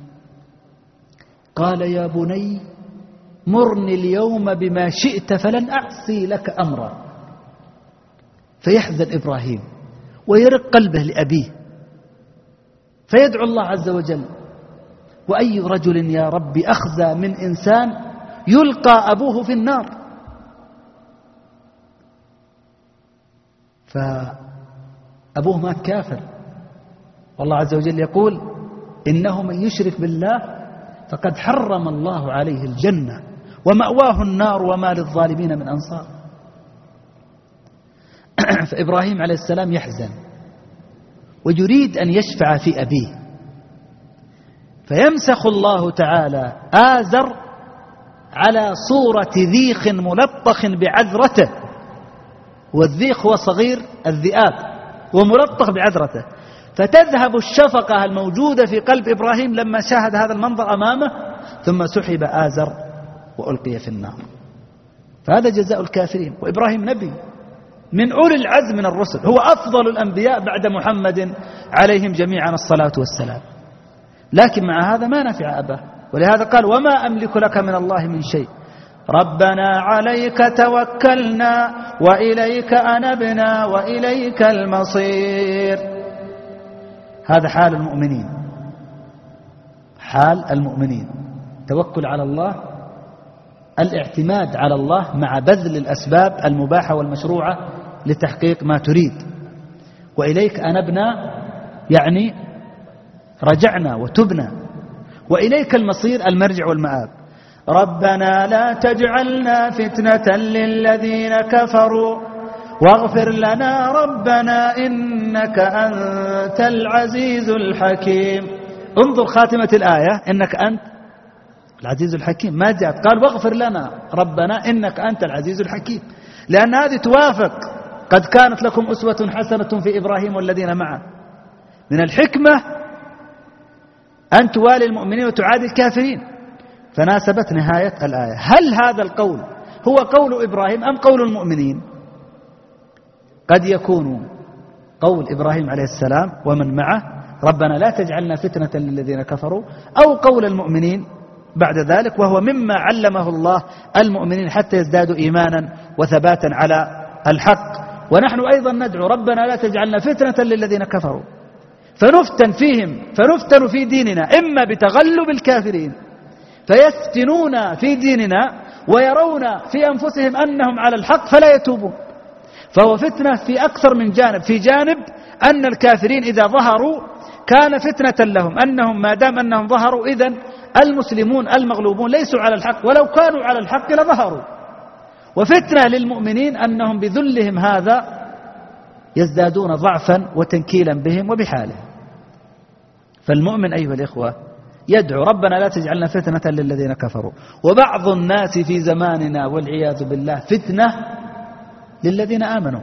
قال يا بني مرني اليوم بما شئت فلن أعصي لك أمرا. فيحزن إبراهيم ويرق قلبه لأبيه فيدعو الله عز وجل وأي رجل يا رب أخزى من إنسان يلقى أبوه في النار. فأبوه مات كافر، والله عز وجل يقول إنه من يشرك بالله فقد حرم الله عليه الجنة ومأواه النار وما للظالمين من أنصار. فإبراهيم عليه السلام يحزن ويريد أن يشفع في أبيه، فيمسخ الله تعالى آزر على صورة ذيخ ملطخ بعذرته، والذيخ هو صغير الذئاب وملطخ بعذرته، فتذهب الشفقة الموجودة في قلب إبراهيم لما شاهد هذا المنظر أمامه، ثم سحب آزر وألقي في النار. فهذا جزاء الكافرين. وإبراهيم نبي من أولي العزم من الرسل، هو أفضل الأنبياء بعد محمد عليهم جميعا الصلاة والسلام، لكن مع هذا ما نفع أباه، ولهذا قال وما أملك لك من الله من شيء ربنا عليك توكلنا وإليك أنبنا وإليك المصير. هذا حال المؤمنين، حال المؤمنين، توكل على الله، الاعتماد على الله مع بذل الأسباب المباحة والمشروعة لتحقيق ما تريد. وإليك أنبنا يعني رجعنا وتبنا، وإليك المصير المرجع والمآب. ربنا لا تجعلنا فتنة للذين كفروا واغفر لنا ربنا إنك أنت العزيز الحكيم. انظر خاتمة الآية إنك أنت العزيز الحكيم، ما جاءت قال واغفر لنا ربنا إنك أنت العزيز الحكيم، لأن هذه توافق قد كانت لكم أسوة حسنة في إبراهيم والذين معه. من الحكمة أن توالي المؤمنين وتعادي الكافرين، فناسبت نهاية الآية. هل هذا القول هو قول إبراهيم أم قول المؤمنين؟ قد يكون قول إبراهيم عليه السلام ومن معه ربنا لا تجعلنا فتنة للذين كفروا، أو قول المؤمنين بعد ذلك، وهو مما علمه الله المؤمنين حتى يزدادوا إيمانا وثباتا على الحق. ونحن أيضا ندعو ربنا لا تجعلنا فتنة للذين كفروا، فنفتن فيهم، فنفتن في ديننا إما بتغلب الكافرين فيفتنون في ديننا ويرون في أنفسهم أنهم على الحق فلا يتوبون، فهو فتنة في أكثر من جانب. في جانب أن الكافرين إذا ظهروا كان فتنة لهم، أنهم ما دام أنهم ظهروا إذن المسلمون المغلوبون ليسوا على الحق، ولو كانوا على الحق لظهروا. وفتنة للمؤمنين أنهم بذلهم هذا يزدادون ضعفا وتنكيلا بهم وبحالهم. فالمؤمن أيها الإخوة يدعو ربنا لا تجعلنا فتنة للذين كفروا. وبعض الناس في زماننا والعياذ بالله فتنة للذين آمنوا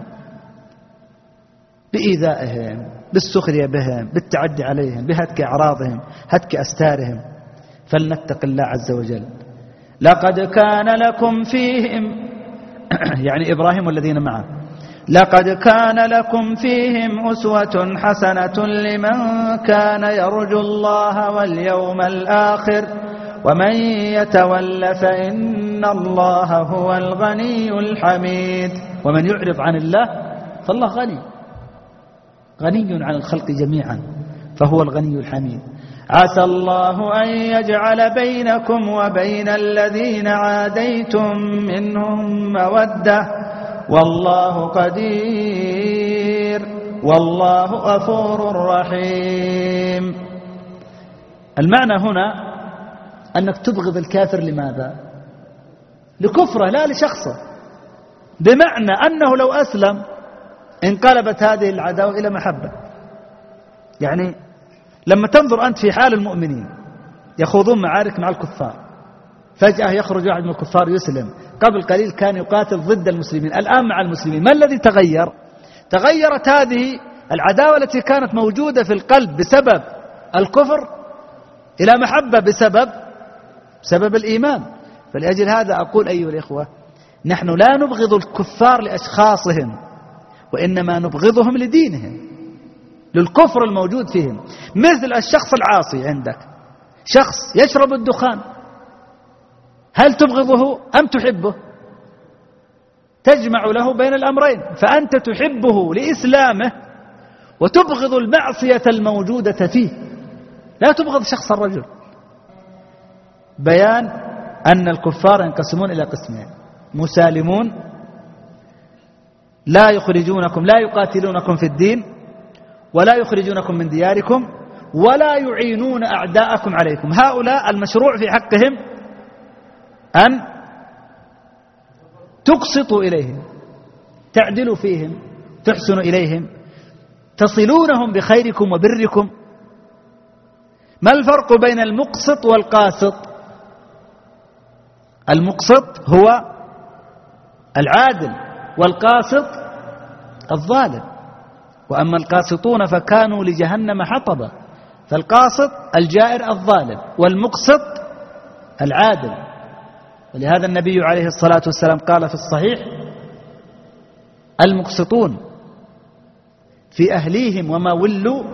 بإيذائهم، بالسخرية بهم، بالتعدي عليهم، بهتك أعراضهم، هتك أستارهم. فلنتق الله عز وجل. لقد كان لكم فيهم يعني إبراهيم والذين معه، لقد كان لكم فيهم أسوة حسنة لمن كان يرجو الله واليوم الآخر ومن يتول فإن الله هو الغني الحميد. ومن يعرض عن الله فالله غني، غني عن الخلق جميعا، فهو الغني الحميد. عسى الله أن يجعل بينكم وبين الذين عاديتم منهم مودة والله قدير والله غفور رحيم. المعنى هنا أنك تبغض الكافر. لماذا؟ لكفره لا لشخصه، بمعنى أنه لو أسلم انقلبت هذه العداوة إلى محبة. يعني لما تنظر أنت في حال المؤمنين يخوضون معارك مع الكفار، فجأة يخرج واحد من الكفار يسلم. قبل قليل كان يقاتل ضد المسلمين، الآن مع المسلمين. ما الذي تغير؟ تغيرت هذه العداوة التي كانت موجودة في القلب بسبب الكفر إلى محبة بسبب بسبب الإيمان. فلأجل هذا أقول أيها الإخوة، نحن لا نبغض الكفار لأشخاصهم، وإنما نبغضهم لدينهم، للكفر الموجود فيهم. مثل الشخص العاصي عندك، شخص يشرب الدخان، هل تبغضه أم تحبه؟ تجمع له بين الأمرين، فأنت تحبه لإسلامه وتبغض المعصية الموجودة فيه، لا تبغض شخص الرجل. بيان أن الكفار ينقسمون إلى قسمين: مسالمون لا يخرجونكم، لا يقاتلونكم في الدين ولا يخرجونكم من دياركم ولا يعينون أعداءكم عليكم. هؤلاء المشروع في حقهم أن تقسطوا إليهم، تعدلوا فيهم، تحسنوا إليهم، تصلونهم بخيركم وبركم. ما الفرق بين المقسط والقاسط؟ المقسط هو العادل، والقاسط الظالم. وأما القاسطون فكانوا لجهنم حطبا. فالقاسط الجائر الظالم، والمقسط العادل. ولهذا النبي عليه الصلاة والسلام قال في الصحيح: المقسطون في أهليهم وما ولوا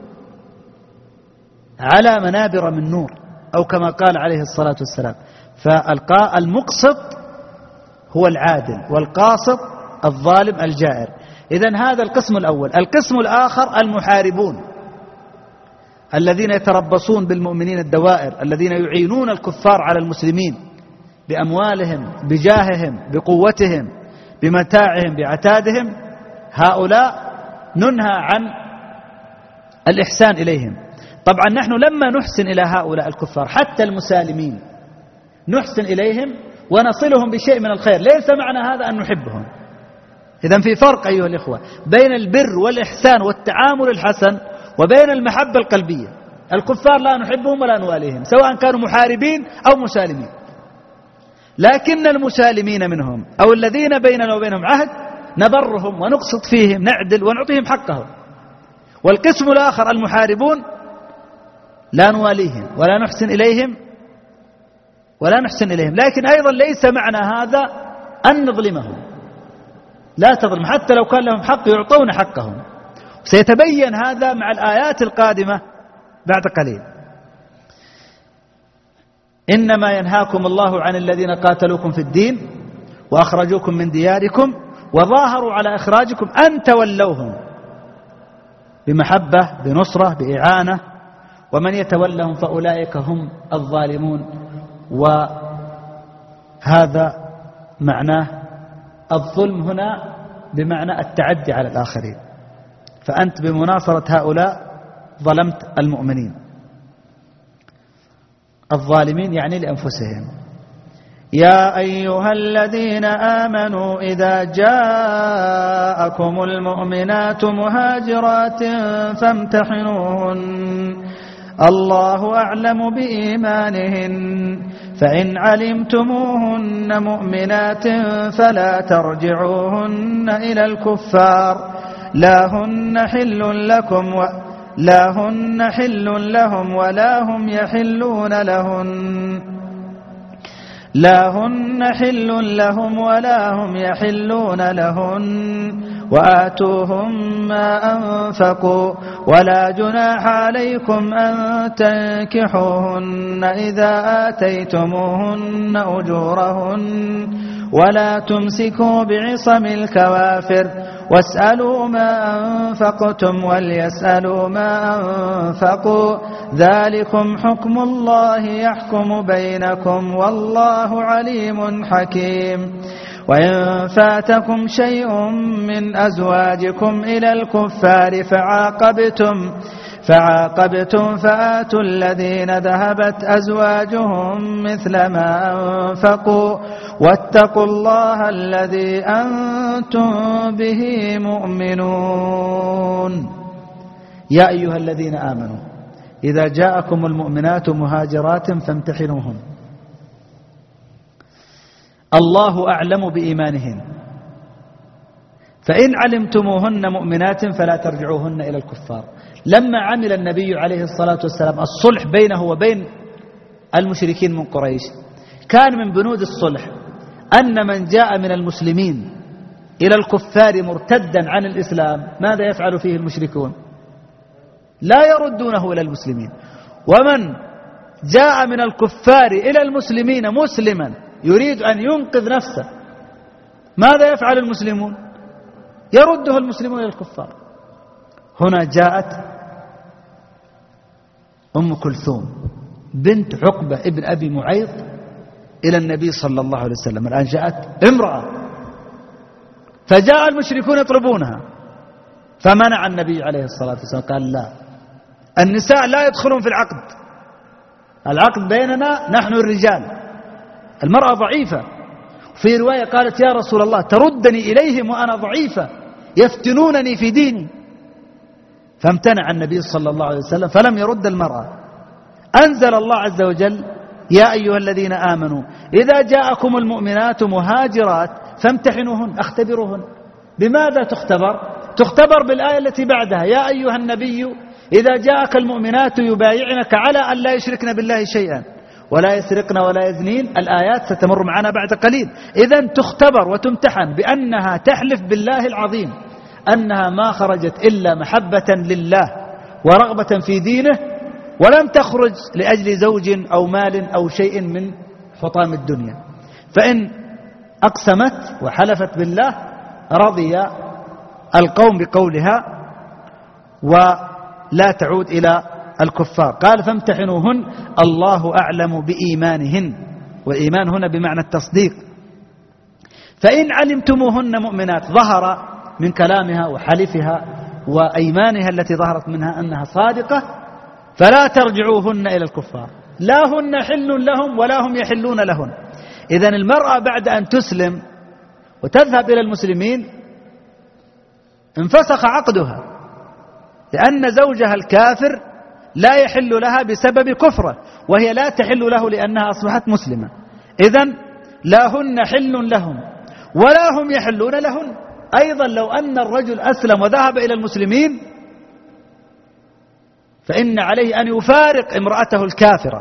على منابر من نور، أو كما قال عليه الصلاة والسلام. فالمقسط هو العادل، والقاسط الظالم الجائر. إذن هذا القسم الأول. القسم الآخر المحاربون الذين يتربصون بالمؤمنين الدوائر، الذين يعينون الكفار على المسلمين بأموالهم، بجاههم، بقوتهم، بمتاعهم، بعتادهم. هؤلاء ننهى عن الإحسان إليهم. طبعا نحن لما نحسن إلى هؤلاء الكفار حتى المسالمين نحسن إليهم ونصلهم بشيء من الخير، ليس معنى هذا أن نحبهم. إذن في فرق أيها الإخوة بين البر والإحسان والتعامل الحسن وبين المحبة القلبية. الكفار لا نحبهم ولا نواليهم، سواء كانوا محاربين أو مسالمين، لكن المسالمين منهم أو الذين بيننا وبينهم عهد نبرهم ونقسط فيهم، نعدل ونعطيهم حقهم. والقسم الآخر المحاربون لا نواليهم ولا نحسن إليهم ولا نحسن إليهم، لكن أيضا ليس معنى هذا أن نظلمهم. لا تظلم، حتى لو كان لهم حق يعطون حقهم. سيتبين هذا مع الآيات القادمة بعد قليل. إنما ينهاكم الله عن الذين قاتلوكم في الدين وأخرجوكم من دياركم وظاهروا على إخراجكم أن تولوهم، بمحبة، بنصرة، بإعانة. ومن يتولهم فأولئك هم الظالمون. وهذا معناه الظلم هنا بمعنى التعدي على الآخرين، فأنت بمناصرة هؤلاء ظلمت المؤمنين. الظالمين يعني لأنفسهم. يا أيها الذين آمنوا إذا جاءكم المؤمنات مهاجرات فامتحنوهن الله أعلم بإيمانهن فإن علمتموهن مؤمنات فلا ترجعوهن إلى الكفار لا هن حل لكم و لا هن حل لهم ولا هم يحلون لهن لا هن حل لهم ولا هم يحلون لهن وآتوهم ما أنفقوا ولا جناح عليكم أن تنكحوهن إذا آتيتموهن أجورهن ولا تمسكوا بعصم الكوافر واسألوا ما أنفقتم وليسألوا ما أنفقوا ذلكم حكم الله يحكم بينكم والله عليم حكيم وإن فاتكم شيء من أزواجكم إلى الكفار فعاقبتم فعاقبتم فآتوا الذين ذهبت أزواجهم مثل ما أنفقوا واتقوا الله الذي أنتم به مؤمنون. يا أيها الذين آمنوا إذا جاءكم المؤمنات مهاجرات فامتحنوهن الله أعلم بإيمانهن فإن علمتموهن مؤمنات فلا ترجعوهن إلى الكفار. لما عمل النبي عليه الصلاة والسلام الصلح بينه وبين المشركين من قريش كان من بنود الصلح أن من جاء من المسلمين إلى الكفار مرتدا عن الإسلام ماذا يفعل فيه المشركون؟ لا يردونه إلى المسلمين. ومن جاء من الكفار إلى المسلمين مسلما يريد أن ينقذ نفسه ماذا يفعل المسلمون؟ يرده المسلمون إلى الكفار. هنا جاءت أم كلثوم بنت عقبة ابن أبي معيط إلى النبي صلى الله عليه وسلم. الآن جاءت امرأة فجاء المشركون يطلبونها فمنع النبي عليه الصلاة والسلام قال لا، النساء لا يدخلون في العقد، العقد بيننا نحن الرجال، المرأة ضعيفة. في رواية قالت يا رسول الله تردني إليهم وأنا ضعيفة يفتنونني في ديني، فامتنع النبي صلى الله عليه وسلم فلم يرد المرأة. أنزل الله عز وجل يا أيها الذين آمنوا إذا جاءكم المؤمنات مهاجرات فامتحنوهن اختبروهن. بماذا تختبر؟ تختبر بالآية التي بعدها يا أيها النبي إذا جاءك المؤمنات يبايعنك على أن لا يشركن بالله شيئا ولا يسرقن ولا يزنين. الآيات ستمر معنا بعد قليل. إذن تختبر وتمتحن بأنها تحلف بالله العظيم أنها ما خرجت إلا محبة لله ورغبة في دينه ولم تخرج لأجل زوج أو مال أو شيء من حطام الدنيا. فإن أقسمت وحلفت بالله رضي القوم بقولها ولا تعود إلى الكفار. قال فامتحنوهن الله أعلم بإيمانهن، وإيمان هنا بمعنى التصديق. فإن علمتموهن مؤمنات ظهر من كلامها وحلفها وأيمانها التي ظهرت منها أنها صادقة فلا ترجعوهن إلى الكفار لا هن حل لهم ولا هم يحلون لهن. إذن المرأة بعد أن تسلم وتذهب إلى المسلمين انفسخ عقدها لأن زوجها الكافر لا يحل لها بسبب كفره وهي لا تحل له لأنها أصبحت مسلمة. إذن لا هن حل لهم ولا هم يحلون لهن. أيضا لو أن الرجل أسلم وذهب إلى المسلمين فإن عليه أن يفارق امرأته الكافرة.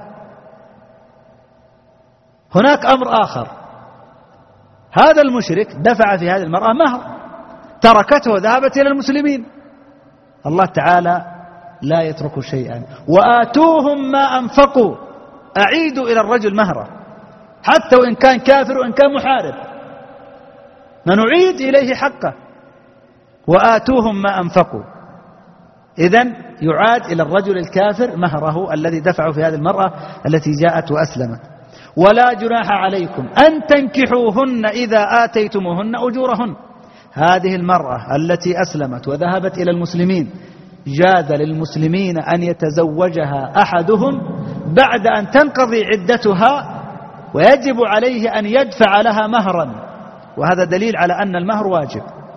هناك أمر آخر، هذا المشرك دفع في هذه المرأة مهر تركته وذهبت إلى المسلمين. الله تعالى لا يترك شيئا وآتوهم ما أنفقوا. أعيدوا إلى الرجل مهره حتى وإن كان كافر وإن كان محارب نعيد إليه حقه. وآتوهم ما أنفقوا. إذن يعاد إلى الرجل الكافر مهره الذي دفعه في هذه المرأة التي جاءت وأسلمت. ولا جناح عليكم أن تنكحوهن إذا آتيتموهن أجورهن. هذه المرأة التي أسلمت وذهبت إلى المسلمين جاز للمسلمين أن يتزوجها أحدهم بعد أن تنقضي عدتها ويجب عليه أن يدفع لها مهرا، وهذا دليل على أن المهر واجب.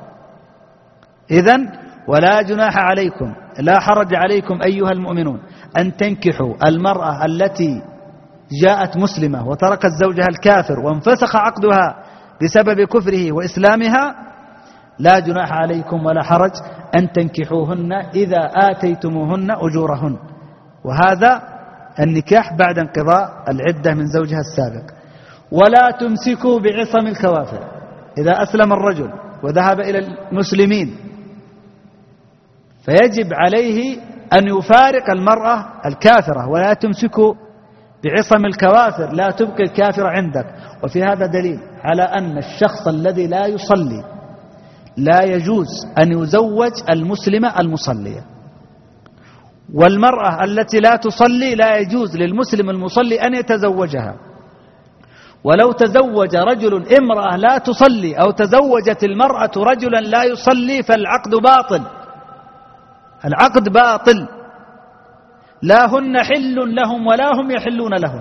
إذن ولا جناح عليكم، لا حرج عليكم أيها المؤمنون أن تنكحوا المرأة التي جاءت مسلمة وتركت زوجها الكافر وانفسخ عقدها بسبب كفره وإسلامها، لا جناح عليكم ولا حرج أن تنكحوهن إذا آتيتموهن أجورهن. وهذا النكاح بعد انقضاء العدة من زوجها السابق. ولا تمسكوا بعصم الكوافر، إذا أسلم الرجل وذهب إلى المسلمين فيجب عليه أن يفارق المرأة الكافرة. ولا تمسكوا بعصم الكوافر، لا تبقي الكافر عندك. وفي هذا دليل على أن الشخص الذي لا يصلي لا يجوز أن يزوج المسلمة المصلية، والمرأة التي لا تصلي لا يجوز للمسلم المصلي أن يتزوجها. ولو تزوج رجل امرأة لا تصلي أو تزوجت المرأة رجلا لا يصلي فالعقد باطل، العقد باطل، لا هن حل لهم ولا هم يحلون لهم.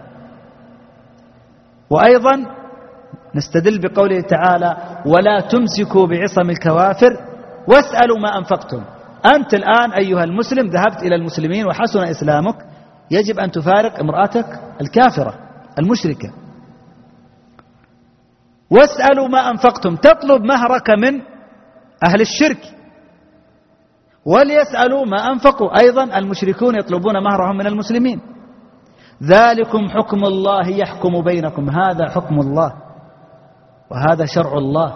وأيضا نستدل بقوله تعالى ولا تمسكوا بعصم الكوافر واسألوا ما أنفقتم. أنت الآن أيها المسلم ذهبت إلى المسلمين وحسن إسلامك، يجب أن تفارق امرأتك الكافرة المشركة. واسألوا ما أنفقتم، تطلب مهرك من أهل الشرك، وليسألوا ما أنفقوا. أيضا المشركون يطلبون مهرهم من المسلمين. ذلكم حكم الله يحكم بينكم، هذا حكم الله وهذا شرع الله،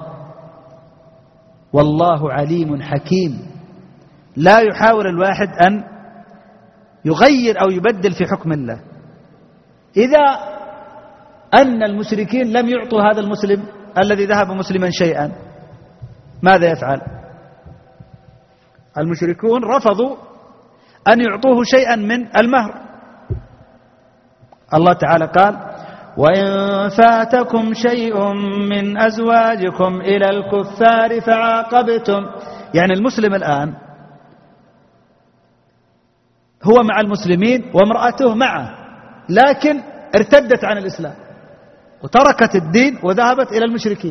والله عليم حكيم. لا يحاول الواحد أن يغير أو يبدل في حكم الله. إذا أن المشركين لم يعطوا هذا المسلم الذي ذهب مسلما شيئا، ماذا يفعل؟ المشركون رفضوا أن يعطوه شيئا من المهر. الله تعالى قال وإن فاتكم شيء من أزواجكم إلى الكفار فعاقبتم. يعني المسلم الآن هو مع المسلمين وامرأته معه، لكن ارتدت عن الإسلام وتركت الدين وذهبت إلى المشركين،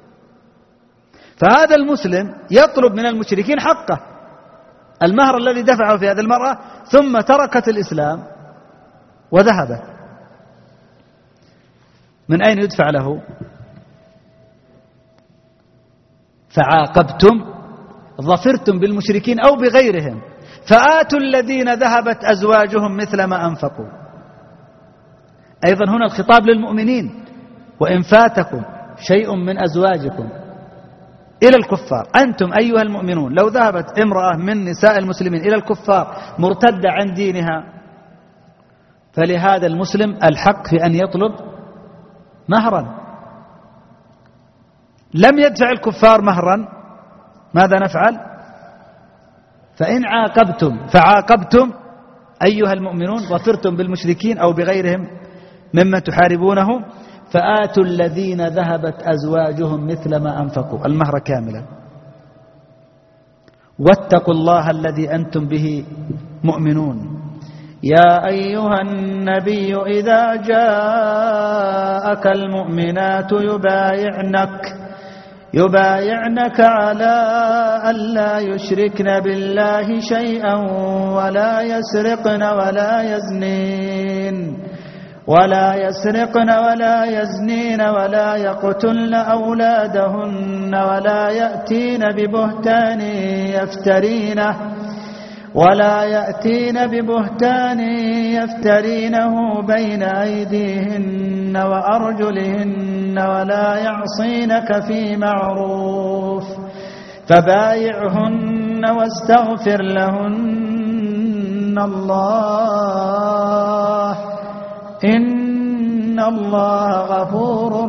فهذا المسلم يطلب من المشركين حقه، المهر الذي دفعه في هذه المرأة، ثم تركت الإسلام وذهبت. من أين يدفع له؟ فعاقبتم، ظفرتم بالمشركين أو بغيرهم، فآتوا الذين ذهبت أزواجهم مثل ما أنفقوا. أيضا هنا الخطاب للمؤمنين، وإن فاتكم شيء من أزواجكم إلى الكفار. أنتم أيها المؤمنون لو ذهبت امرأة من نساء المسلمين إلى الكفار مرتدة عن دينها، فلهذا المسلم الحق في أن يطلب مهرا. لم يدفع الكفار مهرا، ماذا نفعل؟ فإن عاقبتم فعاقبتم أيها المؤمنون، ظفرتم بالمشركين أو بغيرهم مما تحاربونه، فآتوا الذين ذهبت أزواجهم مثل ما أنفقوا، المهر كاملا. واتقوا الله الذي أنتم به مؤمنون. يا أيها النبي إذا جاءك المؤمنات يبايعنك يبايعنك على ألا يشركن بالله شيئا ولا يسرقن ولا يزنين ولا يسرقن ولا يزنين ولا يقتلن أولادهن ولا يأتين ببهتان يفترينه ولا يأتين ببهتان يفترينه بين أيديهن وأرجلهن ولا يعصينك في معروف فبايعهن واستغفر لهن الله إن الله غفور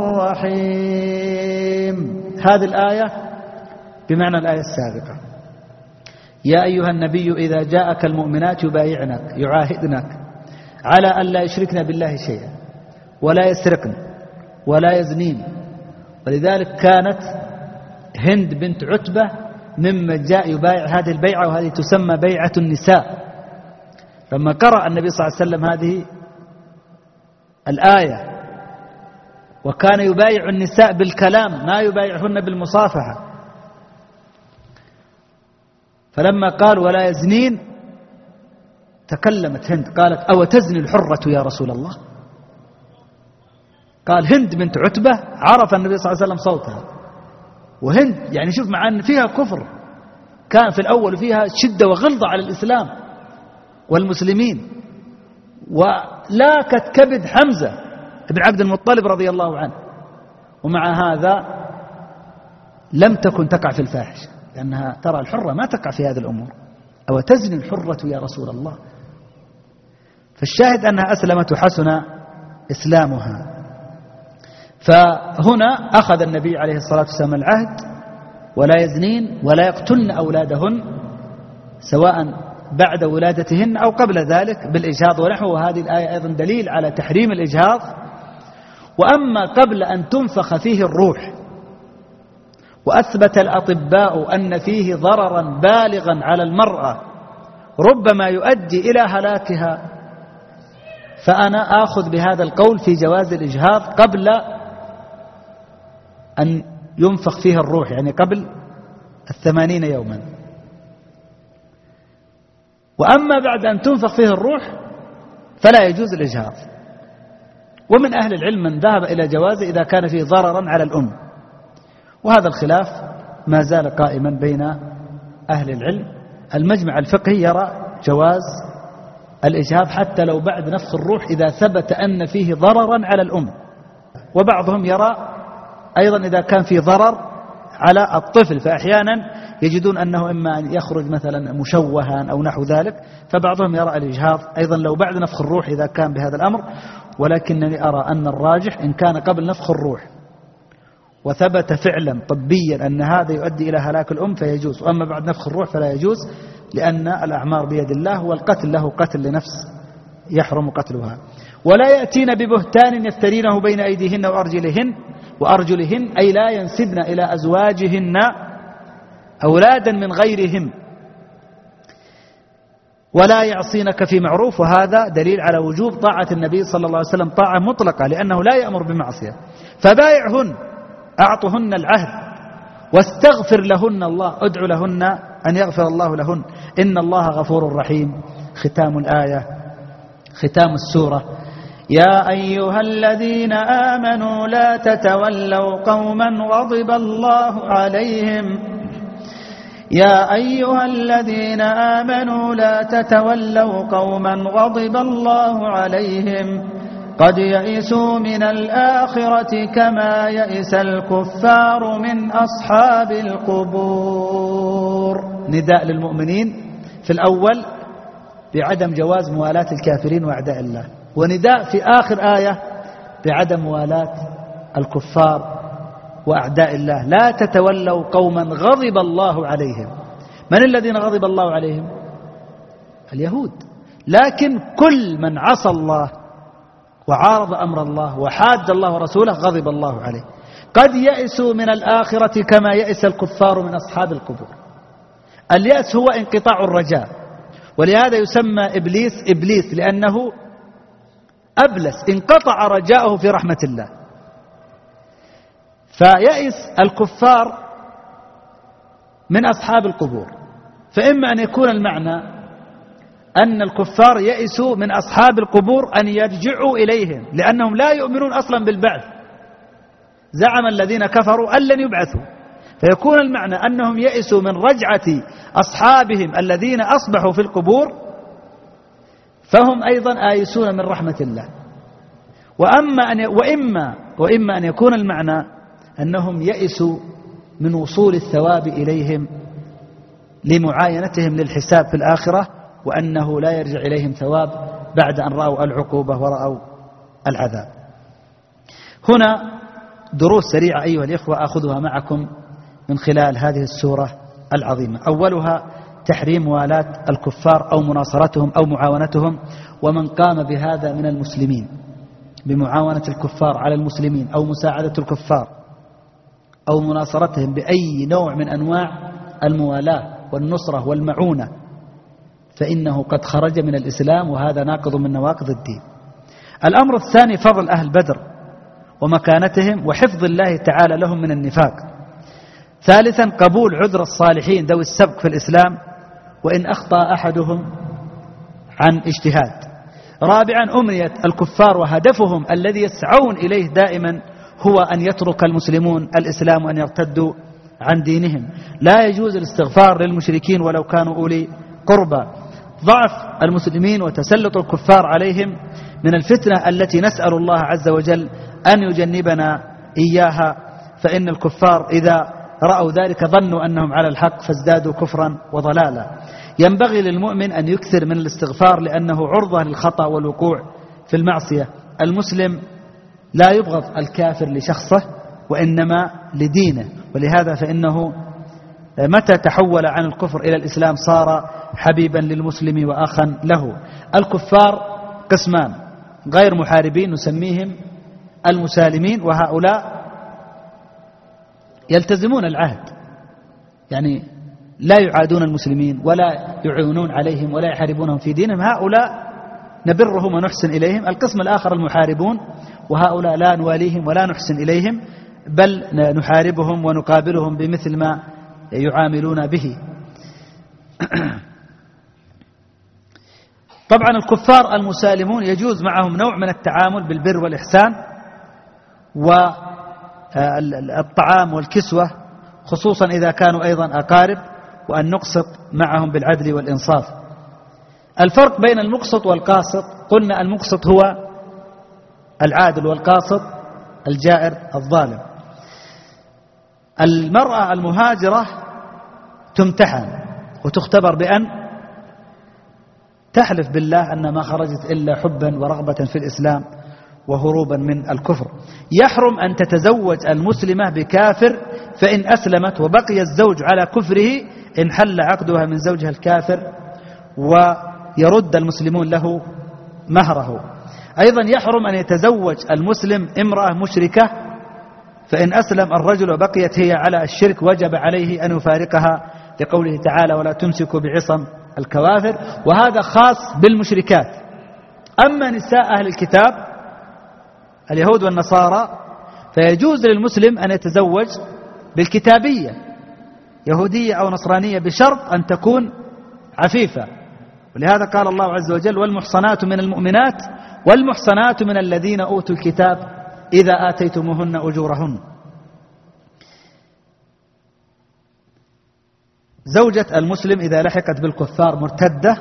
رحيم. هذه الآية بمعنى الآية السابقة. يا أيها النبي إذا جاءك المؤمنات يبايعنك، يعاهدنك على أن لا يشركن بالله شيئا ولا يسرقن ولا يزنين. ولذلك كانت هند بنت عتبة ممن جاء يبايع هذه البيعة، وهذه تسمى بيعة النساء. لما قرأ النبي صلى الله عليه وسلم هذه الآية وكان يبايع النساء بالكلام ما يبايعهن بالمصافحة. فلما قال ولا يزنين تكلمت هند قالت أو تزني الحرة يا رسول الله؟ قال هند بنت عتبة عرف النبي صلى الله عليه وسلم صوتها، وهند يعني شوف مع أن فيها كفر كان في الأول فيها شدة وغلظة على الإسلام والمسلمين، ولاكت كبد حمزة بن عبد المطلب رضي الله عنه، ومع هذا لم تكن تقع في الفاحشة، لأنها ترى الحرة ما تقع في هذه الأمور. أو تزني الحرة يا رسول الله؟ فالشاهد أنها أسلمت وحسن إسلامها. فهنا أخذ النبي عليه الصلاة والسلام العهد ولا يزنين ولا يقتلن أولادهن سواء بعد ولادتهن أو قبل ذلك بالإجهاض ونحوه، وهذه الآية أيضا دليل على تحريم الإجهاض. وأما قبل أن تنفخ فيه الروح وأثبت الأطباء أن فيه ضررا بالغا على المرأة ربما يؤدي إلى هلاكها، فأنا آخذ بهذا القول في جواز الإجهاض قبل أن ينفخ فيه الروح، يعني قبل الثمانين يوما. وأما بعد أن تنفخ فيه الروح فلا يجوز الإجهاض. ومن أهل العلم من ذهب إلى جوازه إذا كان فيه ضررا على الأم، وهذا الخلاف ما زال قائما بين أهل العلم. المجمع الفقهي يرى جواز الإجهاض حتى لو بعد نفخ الروح إذا ثبت أن فيه ضررا على الأم، وبعضهم يرى أيضا إذا كان فيه ضرر على الطفل، فأحيانا يجدون أنه إما أن يخرج مثلا مشوها أو نحو ذلك، فبعضهم يرى الإجهاض أيضا لو بعد نفخ الروح إذا كان بهذا الأمر. ولكنني أرى أن الراجح إن كان قبل نفخ الروح وثبت فعلا طبيا أن هذا يؤدي إلى هلاك الأم فيجوز، وأما بعد نفخ الروح فلا يجوز، لأن الأعمار بيد الله والقتل له قتل لنفس يحرم قتلها. ولا يأتين ببهتان يفترينه بين أيديهن وأرجلهن وأرجلهن أي لا ينسبن إلى أزواجهن أولادا من غيرهم ولا يعصينك في معروف، وهذا دليل على وجوب طاعة النبي صلى الله عليه وسلم طاعة مطلقة لأنه لا يأمر بمعصية. فبايعهن أعطهن العهد واستغفر لهن الله، ادعو لهن أن يغفر الله لهن إن الله غفور رحيم. ختام الآية ختام السورة: يا أيها الذين آمنوا لا تتولوا قوما غضب الله عليهم يا أيها الذين آمنوا لا تتولوا قوما غضب الله عليهم قد يئسوا من الآخرة كما يئس الكفار من أصحاب القبور. نداء للمؤمنين في الأول بعدم جواز موالاة الكافرين وأعداء الله، ونداء في آخر آية بعدم موالاة الكفار وأعداء الله. لا تتولوا قوما غضب الله عليهم. من الذين غضب الله عليهم؟ اليهود. لكن كل من عصى الله وعارض أمر الله وحاد الله ورسوله غضب الله عليه. قد يئسوا من الآخرة كما يئس الكفار من أصحاب القبور. اليأس هو انقطاع الرجاء، ولهذا يسمى إبليس إبليس لأنه أبلس، انقطع رجاؤه في رحمة الله. فيئس الكفار من أصحاب القبور، فإما أن يكون المعنى أن الكفار يئسوا من أصحاب القبور أن يرجعوا إليهم لأنهم لا يؤمنون أصلا بالبعث، زعم الذين كفروا أن لن يبعثوا، فيكون المعنى أنهم يئسوا من رجعة أصحابهم الذين أصبحوا في القبور، فهم أيضا آيسون من رحمة الله. وأما أن وإما وإما أن يكون المعنى أنهم يئسوا من وصول الثواب إليهم لمعاينتهم للحساب في الآخرة، وأنه لا يرجع إليهم ثواب بعد أن رأوا العقوبة ورأوا العذاب. هنا دروس سريعة أيها الإخوة أخذها معكم من خلال هذه السورة العظيمة. أولها تحريم موالاة الكفار أو مناصرتهم أو معاونتهم، ومن قام بهذا من المسلمين بمعاونة الكفار على المسلمين أو مساعدة الكفار أو مناصرتهم بأي نوع من أنواع الموالاة والنصرة والمعونة فإنه قد خرج من الإسلام، وهذا ناقض من نواقض الدين. الأمر الثاني فضل أهل بدر ومكانتهم وحفظ الله تعالى لهم من النفاق. ثالثا قبول عذر الصالحين ذوي السبق في الإسلام وإن أخطأ أحدهم عن اجتهاد. رابعا أمنية الكفار وهدفهم الذي يسعون إليه دائما هو أن يترك المسلمون الإسلام وأن يرتدوا عن دينهم. لا يجوز الاستغفار للمشركين ولو كانوا أولي قربى. ضعف المسلمين وتسلط الكفار عليهم من الفتنة التي نسأل الله عز وجل أن يجنبنا إياها، فإن الكفار إذا رأوا ذلك ظنوا أنهم على الحق فازدادوا كفرا وضلالا. ينبغي للمؤمن أن يكثر من الاستغفار لأنه عرضة للخطأ والوقوع في المعصية. المسلم لا يبغض الكافر لشخصه وإنما لدينه، ولهذا فإنه متى تحول عن الكفر إلى الإسلام صار حبيبا للمسلم وأخا له. الكفار قسمان: غير محاربين نسميهم المسالمين، وهؤلاء يلتزمون العهد، يعني لا يعادون المسلمين ولا يعينون عليهم ولا يحاربونهم في دينهم، هؤلاء نبرهم ونحسن إليهم. القسم الآخر المحاربون، وهؤلاء لا نواليهم ولا نحسن إليهم بل نحاربهم ونقابلهم بمثل ما يعاملون به. طبعا الكفار المسالمون يجوز معهم نوع من التعامل بالبر والإحسان والطعام والكسوة، خصوصا إذا كانوا أيضا أقارب، وأن نقسط معهم بالعدل والإنصاف. الفرق بين المقسط والقاسط: قلنا المقسط هو العادل والقاسط الجائر الظالم. المرأة المهاجرة تمتحن وتختبر بأن تحلف بالله أن ما خرجت إلا حبا ورغبة في الإسلام وهروبا من الكفر. يحرم أن تتزوج المسلمة بكافر، فإن أسلمت وبقي الزوج على كفره انحل عقدها من زوجها الكافر ويرد المسلمون له مهره. أيضا يحرم أن يتزوج المسلم امرأة مشركة، فإن أسلم الرجل وبقيت هي على الشرك وجب عليه أن يفارقها، لقوله تعالى: ولا تمسكوا بعصم الكوافر، وهذا خاص بالمشركات. أما نساء أهل الكتاب اليهود والنصارى فيجوز للمسلم أن يتزوج بالكتابية، يهودية أو نصرانية، بشرط أن تكون عفيفة. ولهذا قال الله عز وجل: والمحصنات من المؤمنات والمحصنات من الذين أوتوا الكتاب إذا آتيتموهن أجورهن. زوجة المسلم إذا لحقت بالكفار مرتدة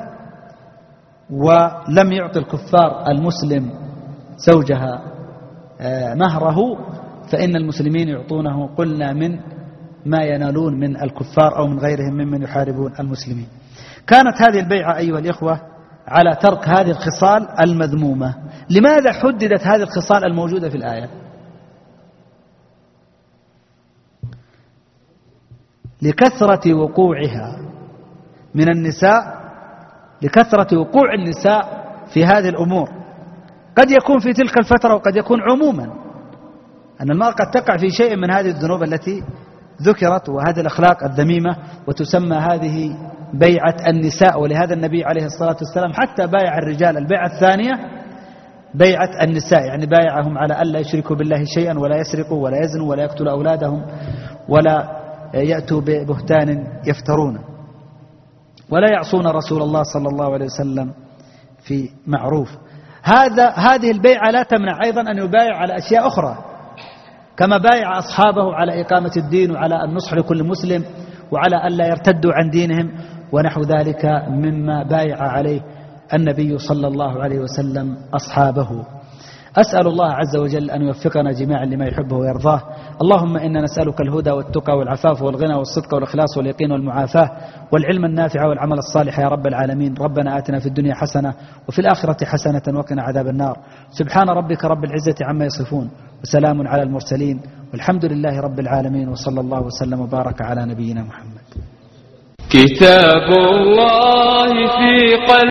ولم يعطي الكفار المسلم زوجها مهره، فإن المسلمين يعطونه قلنا من ما ينالون من الكفار أو من غيرهم ممن يحاربون المسلمين. كانت هذه البيعة أيها الإخوة على ترك هذه الخصال المذمومة. لماذا حددت هذه الخصال الموجودة في الآية؟ لكثرة وقوعها من النساء، لكثرة وقوع النساء في هذه الأمور. قد يكون في تلك الفترة وقد يكون عموما، أن المرأة قد تقع في شيء من هذه الذنوب التي ذكرت وهذه الأخلاق الذميمة، وتسمى هذه بيعة النساء. ولهذا النبي عليه الصلاة والسلام حتى بايع الرجال البيعة الثانية بيعة النساء، يعني بايعهم على ألا يشركوا بالله شيئا ولا يسرقوا ولا يزنوا ولا يقتلوا أولادهم ولا يأتوا ببهتان يفترون ولا يعصون رسول الله صلى الله عليه وسلم في معروف. هذا هذه البيعة لا تمنع أيضا أن يبايع على أشياء أخرى، كما بايع أصحابه على إقامة الدين وعلى النصح لكل مسلم وعلى ألا يرتدوا عن دينهم ونحو ذلك مما بايع عليه النبي صلى الله عليه وسلم أصحابه. أسأل الله عز وجل أن يوفقنا جميعا لما يحبه ويرضاه. اللهم إنا نسألك الهدى والتقى والعفاف والغنى والصدق والإخلاص واليقين والمعافاة والعلم النافع والعمل الصالح يا رب العالمين. ربنا آتنا في الدنيا حسنة وفي الآخرة حسنة وقنا عذاب النار. سبحان ربك رب العزة عما يصفون وسلام على المرسلين والحمد لله رب العالمين، وصلى الله وسلم وبارك على نبينا محمد. كتاب الله في قلب